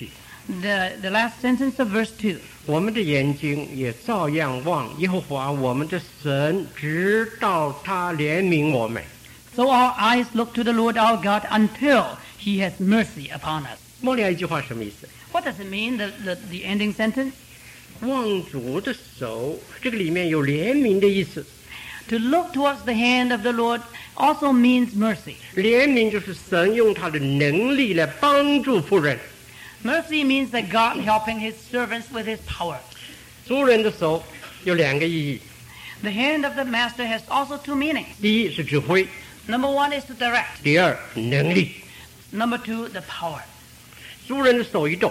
The, the last sentence of verse two. 我们的眼睛也照样望耶和华我们的神，直到他怜悯我们。 So our eyes look to the Lord our God until he has mercy upon us. 末了一句话什么意思？ What does it mean, the, the, the ending sentence? 望主的手，这个里面有怜悯的意思。 To look towards the hand of the Lord also means mercy. 怜悯就是神用他的能力来帮助仆人。 Mercy means that God helping his servants with his power. 主人的手有两个意义， The hand of the master has also two meanings. 第一是指挥， Number one is to direct. 第二能力。 Number two, the power. 主人的手一动，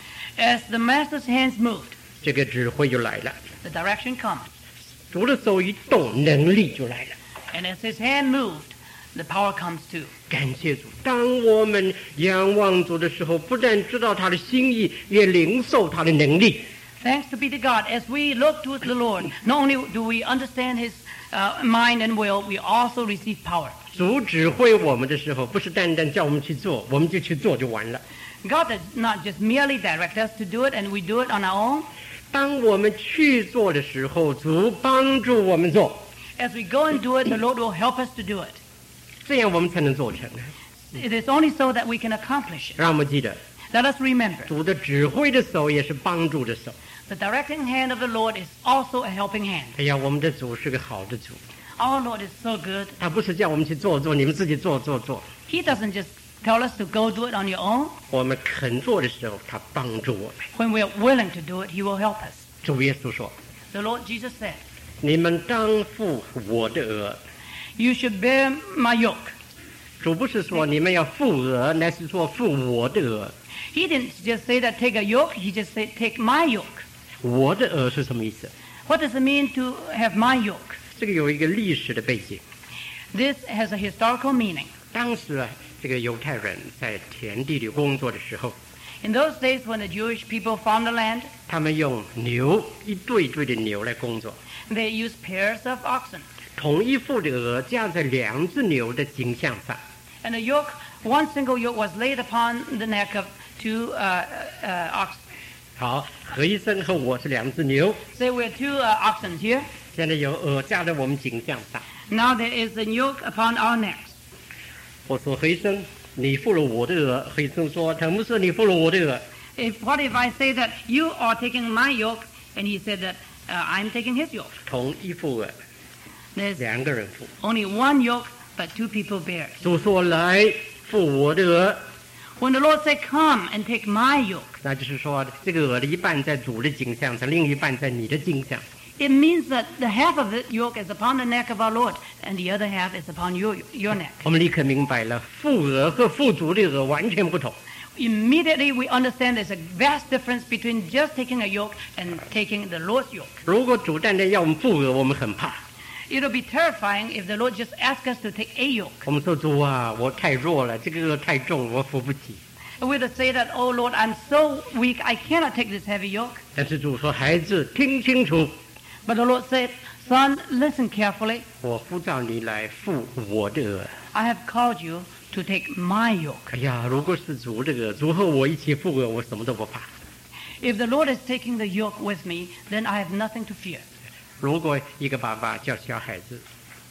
As the master's hands moved, 这个指挥就来了； the direction comes. 主的手一动，能力就来了。 And as his hand moved, the power comes too. 感谢主！当我们仰望主的时候，不但知道他的心意，也领受他的能力。 Thanks to be to God, as we look to the Lord, not only do we understand his uh, mind and will, we also receive power. 主指挥我们的时候，不是单单叫我们去做，我们就去做就完了。 God does not just merely direct us to do it and we do it on our own. 当我们去做的时候，主帮助我们做， As we go and do it, the Lord will help us to do it. 这样我们才能做成。 It is only so that we can accomplish it. 让我们记得， Let us remember, 主的指挥的手也是帮助的手。 the directing hand of the Lord is also a helping hand. 哎呀，我们的主是个好的主， Our Lord is so good. 他不是叫我们去做做，你们自己做做做。 He doesn't just tell us to go do it on your own. 我们肯做的时候，他帮助我们。 When we are willing to do it, he will help us. 主耶稣说 The Lord Jesus said, 你们当负我的额。 you should bear my yoke. 主不是说你们要负额，乃是说负我的额。 He didn't just say that take a yoke, he just said take my yoke. 我的额是什么意思？ What does it mean to have my yoke? 这个有一个历史的背景。 This has a historical meaning. 当时啊，这个犹太人在田地里工作的时候， In those days when the Jewish people farmed the land, 他们用牛一对一对的牛来工作， they used pairs of oxen. 同一副的额架在两只牛的颈项上。 And the yoke, one single yoke was laid upon the neck of two uh, uh, oxen. 好，何医生和我是两只牛， Say we're two uh, oxen here. 现在有额架在我们颈项上。 Now there is a yoke upon our necks. 我说何医生，你负了我的额。何医生说，陈牧师，你负了我的额。 If, what if I say that you are taking my yoke, and he said that uh, I'm taking his yoke? 同一副额， There's 两个人负。 only one yoke, but two people bear it. 主说来负我的额， When the Lord said, come and take my yoke, 那就是说这个额的一半在主的颈项上，另一半在你的颈项。 it means that the half of the yoke is upon the neck of our Lord, and the other half is upon your, your neck. 我们立刻明白了，负额和负主的额完全不同。 Immediately we understand there's a vast difference between just taking a yoke and taking the Lord's yoke. 如果主单单要我们负额，我们很怕。 It'll be terrifying if the Lord just asked us to take a yoke. 我们说主啊，我太弱了，这个额太重，我扶不起。 We'd say that, oh Lord, I'm so weak, I cannot take this heavy yoke. 但是主说，孩子，听清楚， But the Lord said, son, listen carefully. 我呼召你来负我的额。 I have called you to take my yoke. 哎呀，如果是主的额，主和我一起负额，我什么都不怕。 If the Lord is taking the yoke with me, then I have nothing to fear. 如果一个爸爸叫小孩子，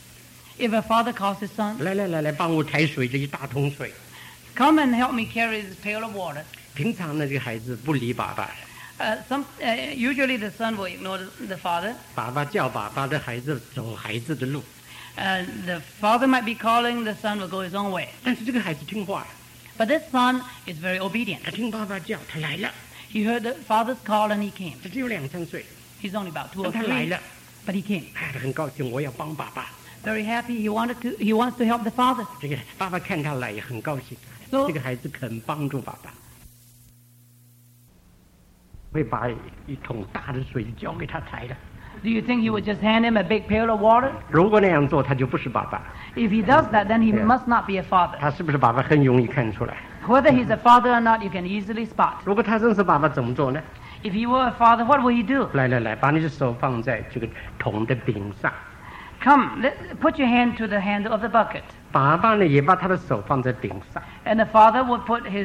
If a father calls his son, 来来来来，帮我抬水，这一大桶水。 come and help me carry this pail of water. 平常呢，这个孩子不理爸爸， Uh, some, uh, usually the son will ignore the, the father. 爸爸叫爸爸的孩子走孩子的路。 Uh, the father might be calling, the son will go his own way. 但是这个孩子听话， But this son is very obedient. 他听爸爸叫，他来了。 He heard the father's call and he came. 他只有两三岁， He's only about two or 但他来 three, 了， but he came. 哎，他很高兴，我要帮爸爸。 Very happy. He wanted to. He wants to help the father. 这个爸爸看他来也很高兴， So 这个孩子肯帮助爸爸，会把一桶大的水交给他抬了。 do you think he would just hand him a big pail of water? 如果那样做，他就不是爸爸。 If he does that, then he Yeah. must not be a father. 他是不是爸爸很容易看出来。 Whether he's a father or not, you can easily spot. 如果他真是爸爸，怎么做呢？ If he were a father, what would he do? 来来来，把你的手放在这个桶的柄上。 Come, let, put your hand to the handle of the bucket. 爸爸呢，也把他的手放在柄上。 And the father would put his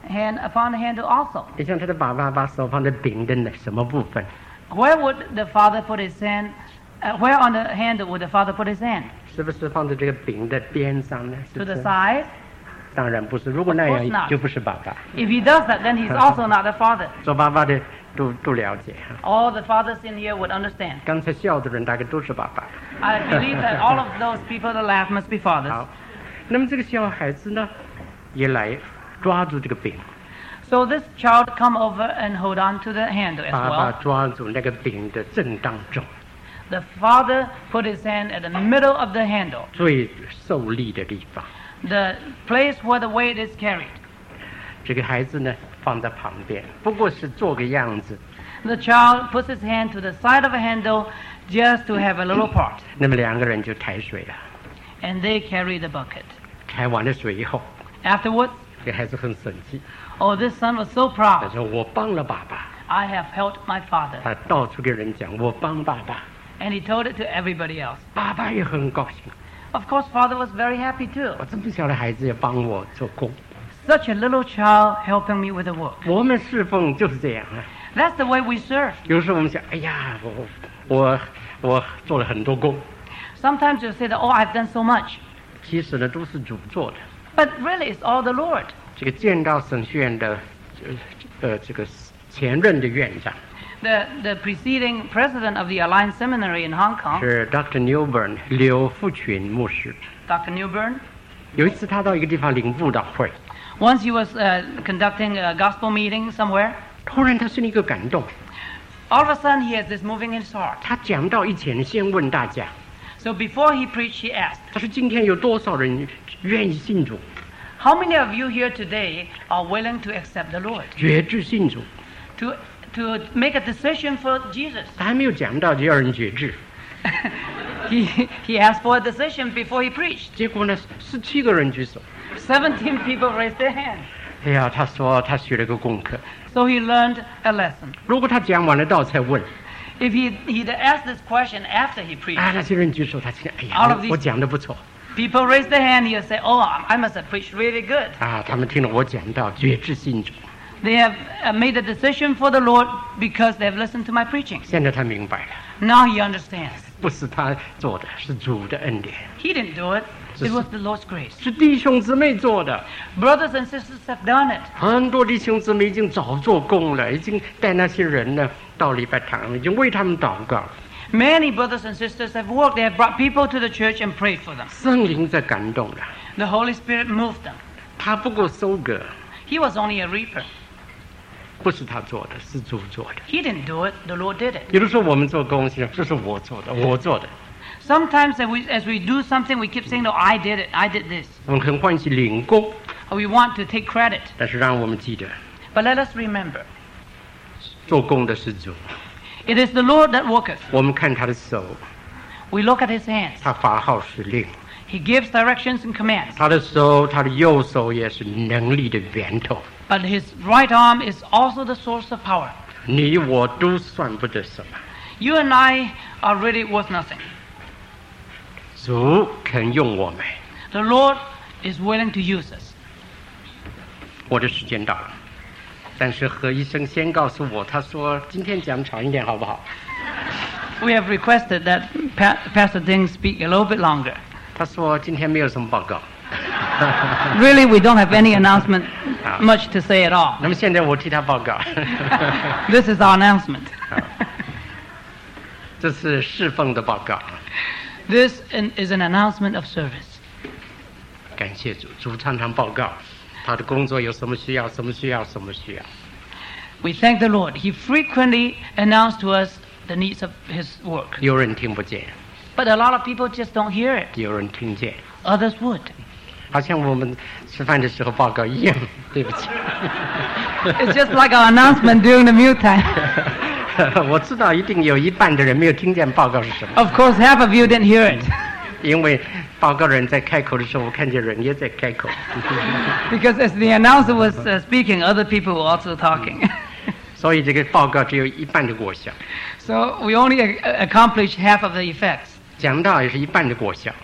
hand upon the handle also. 你像他的爸爸把手放在柄的什么部分？ Where would the father put his hand? Uh, where on the handle would the father put his hand? 是不是放在这个柄的边上呢？是 To 不 the 是？ side? 当然不是，如果那 Of course 样 not. 就不是爸爸。 If he does that, then he's also not a father. 做爸爸的都都了解哈。 All the fathers in here would understand. 刚才笑的人大概都是爸爸。 I believe that all of those people that laugh must be fathers. 好，那么这个小孩子呢，也来抓住这个柄， So this child come over and hold on to the handle as 爸爸 well. 抓住那个柄的正当中， The father put his hand at the middle of the handle, 最受力的地方。 the place where the weight is carried. 这个孩子呢放在旁边，不过是做个样子。 The child puts his hand to the side of a handle just to have a little part, 那么两个人就抬水了。 and they carry the bucket. 抬完了水以后， Afterwards, 这孩子很生气， oh, this son was so 他 proud. 说：“我帮了爸爸。 I have helped my father. ” 他到处跟人讲：“我帮爸爸。 And he told it to everybody else. ” 爸爸也很高兴， Of course, father was very happy too. 我这么小的孩子也帮我做工。 Such a little child helping me with the work. 我们侍奉就是这样啊。 That's the way we serve. 有时候我们想，哎呀，我我我做了很多工， Sometimes you say that, oh, I've done so much. 其实呢都是主做的。 But really, it's all the Lord. 这个剑道神学院的呃呃这个前任的院长 The, the preceding president of the Alliance Seminary in Hong Kong, 是 Doctor Newburn 刘富群牧师。 Doctor Newburn, 有一次他到一个地方领布道会， once he was uh, conducting a gospel meeting somewhere, 突然他心里一个感动， all of a sudden he has this moving in his heart. 他讲到以前先问大家， So before he preached, he asked, 他说今天有多少人愿意信主， how many of you here today are willing to accept the Lord? 决志信主？ To, to make a decision for Jesus? 他还没有讲到就要人决志， he, he asked for a decision before he preached. 结果呢十七个人举手。 seventeen people raised their hands. 哎呀，他说他学了个功课， So he learned a lesson. 如果他讲完了道才问， If he, he'd asked this question after he 啊， preached, 那些人举手，他想，哎 All 呀 of，these- 我我讲的不错 people raised their hand, he'll say, oh, I must have preached really good. 啊，他们听了我讲到决志信主， They have uh, made a decision for the Lord because they've listened to my preaching. 现在他明白了， Now he understands. 不是他做的，是主的恩典， He didn't do it. It was the Lord's grace. 是弟兄姊妹做的。 Brothers and sisters have done it. 很多弟兄姊妹已经早做工了，已经带那些人呢到礼拜堂，已经为他们祷告， Many brothers and sisters have worked. They have brought people to the church and prayed for them. 圣灵在感动了。 The Holy Spirit moved them. 他不过收割， He was only a reaper. 不是他做的，是主做的。 He didn't do it. The Lord did it. 有的时候我们做工，想这是我做的，我做的， Sometimes as we, as we do something, we keep saying, no, I did it. I did this. 我们很欢喜领功， Or we want to take credit. 但是让我们记得， But let us remember, 做工的是主。 it is the Lord that worketh. 我们看他的手， We look at his hands. 他发号施令， He gives directions and commands. 他的手，他的右手也是能力的源头。 But his right arm is also the source of power. 你我都算不得什么， You and I are really worth nothing. 主肯用我们。 The Lord is willing to use us. 我的时间到了，但是何医生先告诉我，他说今天讲长一点好不好？ We have requested that pa- Pastor Ding speak a little bit longer. 他说今天没有什么报告。 Really, we don't have any announcement much to say at all. 那么现在我替他报告。 This is our announcement. 这是侍奉的报告。 This an- is an announcement of service. 感谢主，主常常报告他的工作有什么需要，什么需要，什么需要。 We thank the Lord. He frequently announced to us the needs of his work. 有人听不见， But a lot of people just don't hear it. 有人听见， Others would. 好像我们吃饭的时候报告一样。对不起。 It's just like our announcement during the mealtime. 我知道一定有一半的人没有听见报告是什么， Of course, half of you didn't hear it. 因为报告人在开口的时候，我看见人也在开口。 Because as the announcer was uh, speaking, other people were also talking. 所以这个报告只有一半的果效， So we only ac- accomplish half of the effects. 讲道也是一半的果效。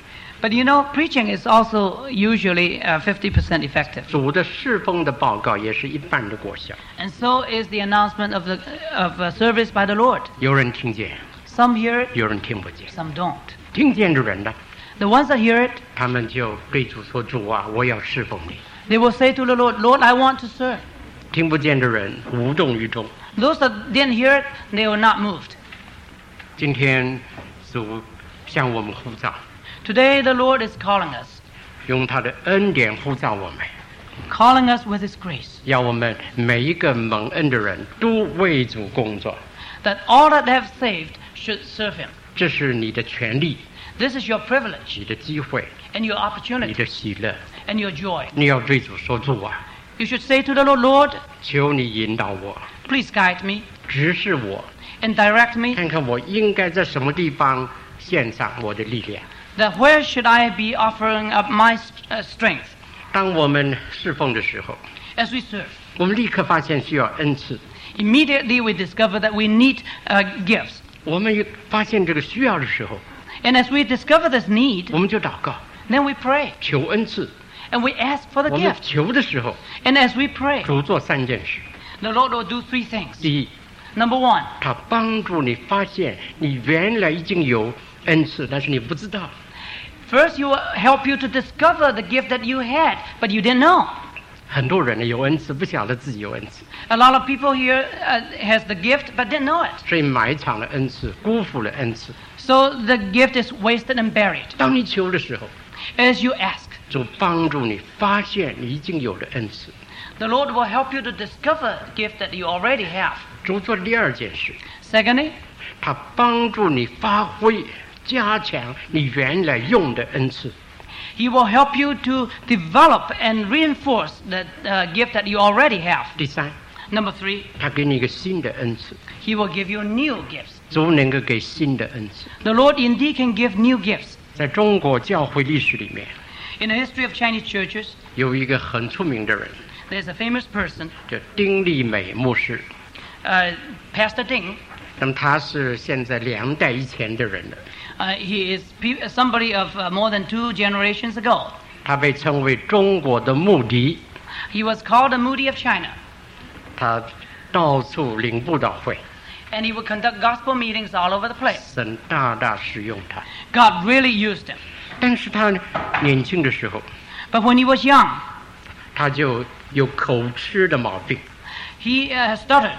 But you know, preaching is also usually uh, fifty percent effective. 主的侍奉的报告也是一半的果效。 And so is the announcement of the of uh, service by the Lord. 有人听见， Some hear it, 有人听不见。 some don't. 听见的人呢， The ones that hear it, 他们就对主说：“主啊，我要侍奉你。” they will say to the Lord, Lord, I want to serve. 听不见的人无动于衷。 Those that didn't hear it, they were not moved. 今天主向我们呼召， Today the Lord is calling us, 用他的恩典呼召我们， calling us with His grace, 要我们每一个蒙恩的人都为主工作。 that all that have saved should serve Him. 这是你的权利， This is your privilege 你的机会， and your 你 opportunity 的喜乐。 and your joy. 你要对主说：“主啊， You should say to the Lord, Lord, 求你引导我， please guide me 指示我， and direct me, 看看我应该在什么地方献上我的力量。” that where should I be offering up my uh, strength 当我们侍奉的时候， as we serve. 我们立刻发现需要恩赐。 Immediately we discover that we need uh, gifts. 我们发现这个需要的时候， And as we discover this need, 我们就祷告， then we pray 求恩赐。 and we ask for the 我们 gift. 求的时候， And as we pray, 主做三件事。 the Lord will do three things. 第一， Number one, 他帮助你发现你原来已经有恩赐，但是你不知道。 first He will help you to discover the gift that you had, but you didn't know. 很多人呢有恩赐，不晓得自己有恩赐， A lot of people here uh, has the gift, but didn't know it. 所以埋藏了恩赐，辜负了恩赐。 So the gift is wasted and buried. 当你求的时候， As you ask, 主帮助你发现你已经有的恩赐。 the Lord will help you to discover the gift that you already have. 主做第二件事， Secondly, 他帮助你发挥、加强你原来用的恩赐。 He will help you to develop and reinforce the uh, gift that you already have. 第三， Number three, 他给你一个新的恩赐， He will give you new gifts. 主能够给新的恩赐。 The Lord indeed can give new gifts. 在中国教会历史里面， In the history of Chinese churches, 有一个很出名的人， there's a famous person, 叫丁立美牧师。 uh, Pastor Ding. 那么他是现在两代以前的人了， Uh, he is pe- somebody of uh, more than two generations ago. 他被称为中国的穆迪， He was called the Moody of China, 他到处领布道会， and he would conduct gospel meetings all over the place. 神大大使用他。 God really used him. 但是他年轻的时候， But when he was young, 他就有口吃的毛病。 he uh, stuttered.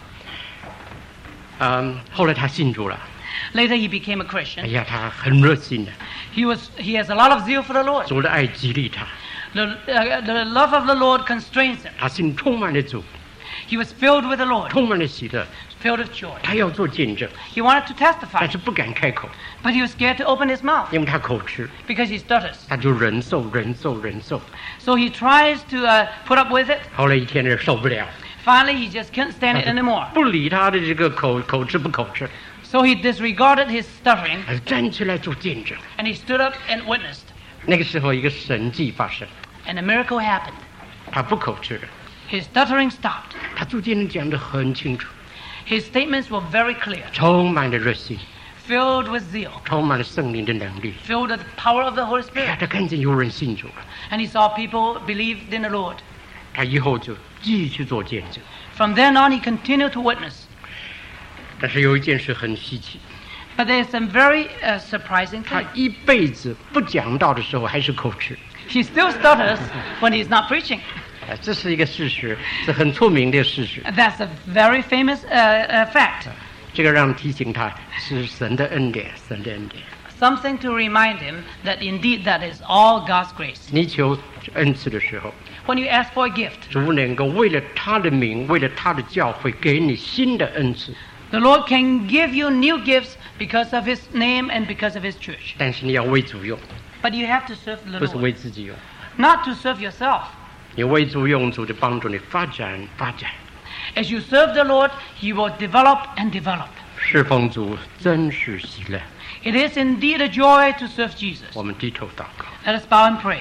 嗯，后来他信主了。 Later he became a 哎 Christian. 呀，他很热心的， He was he has a lot of zeal for the Lord. 主的爱激励他， The, uh, the love of the Lord constrains him. 他心充满了主， He was filled with the Lord, 充满了喜乐。 filled with joy. 他要做见证， He wanted to testify, 但是不敢开口， but he was scared to open his mouth 因为他口吃， because he stutters. 他就忍受、忍受、忍受。 So he tries to uh, put up with it. 后来一天就受不了， Finally, he just can't stand it anymore. 不理他的这个口口吃不口吃， So he disregarded his stuttering, 他就站起来做见证。 and he stood up and witnessed. 那个时候，一个神迹发生， And a miracle happened. 他不口吃了， His stuttering stopped. 他做见证讲得很清楚， His statements were very clear, 充满了热心， filled with zeal, 充满了圣灵的能力。 filled with the power of the Holy 哎呀 Spirit. 他看见有人信主了， And he saw people believed in the Lord. 他以后就继续做见证。 From then on, he continued to witness. 但是有一件事很稀奇， But there's some very uh, surprising 他 thing. 一辈子不讲道的时候还是口吃， He still stutters when he's not preaching. 啊，这是一个事实，是很出名的事实。 That's a very famous uh, uh, fact. 这个让提醒他是神的恩典，神的恩典。 Something to remind him that indeed that is all God's grace. 你求恩赐的时候， When you ask for a gift, 主能够为了他的名，为了他的教会，给你新的恩赐。 the Lord can give you new gifts because of His name and because of His church. 但是你要为主用， But you have to serve the 不是 Lord, 为自己用。 not to serve yourself. 你为主用，主就帮助你发展发展。 As you serve the Lord, He will develop and develop. 侍奉主真是喜乐。 It is indeed a joy to serve Jesus. 我们低头祷告。 Let us bow and pray.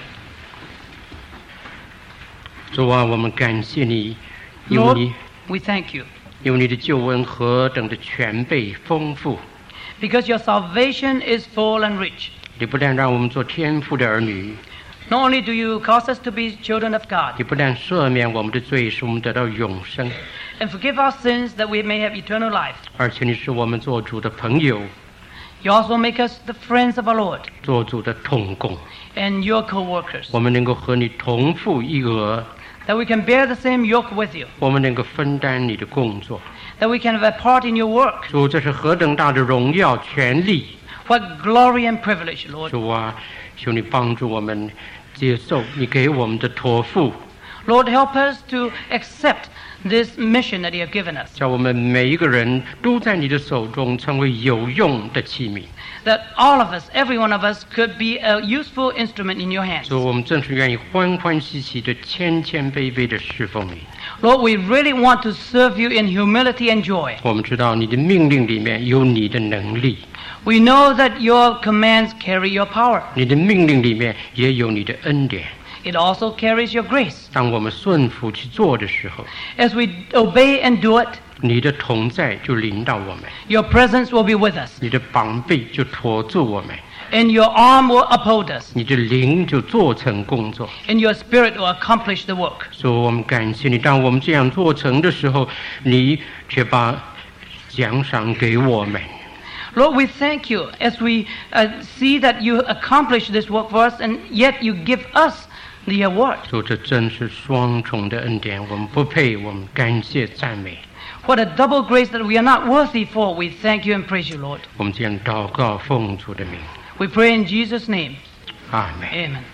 主啊，我们感谢你，因为 Lord, 你 we thank you 因为你的救恩何等的全备丰富， because your salvation is full and rich. 你不但让我们做天父的儿女， Not only do you cause us to be children of God 你不但赦免我们的罪，使我们得到永生， and forgive our sins that we may have eternal life, 而且你使我们做主的朋友， you also make us the friends of our Lord 做主的同工， and your co-workers, 我们能够和你同负一额， that we can bear the same yoke with you, 我们能够分担你的工作。 that we can have a part in your work. 主，这是何等大的荣耀权利！ What glory and privilege, Lord. 主啊，求你帮助我们接受你给我们的托付， Lord, help us to accept this mission that you have given us, 叫我们每一个人都在你的手中成为有用的器皿。 that all of us, every one of us, could be a useful instrument in your hands. 主，我们正是愿意欢欢喜喜的、谦谦卑卑的侍奉你。 Lord, we really want to serve you in humility and joy. 我们知道你的命令里面有你的能力， We know that your commands carry your power. 你的命令里面也有你的恩典。 It also carries your grace. 当我们顺服去做的时候， As we obey and do it, 你的同在就临到我们， your presence will be with us, 你的膀臂就托住我们， and your arm will uphold us, 你的灵就做成工作。 and your spirit will accomplish the work. 所以我们感谢你，当我们这样做成的时候，你却把奖赏给我们。 Lord, we thank you as we uh, see that you accomplish this work for us, and yet you give us the award. 说这真是双重的恩典，我们不配，我们感谢赞美。 What a double grace that we are not worthy for. We thank you and praise you, Lord. 我们这样祷告，奉主的名， We pray in Jesus' name. 阿门。 Amen.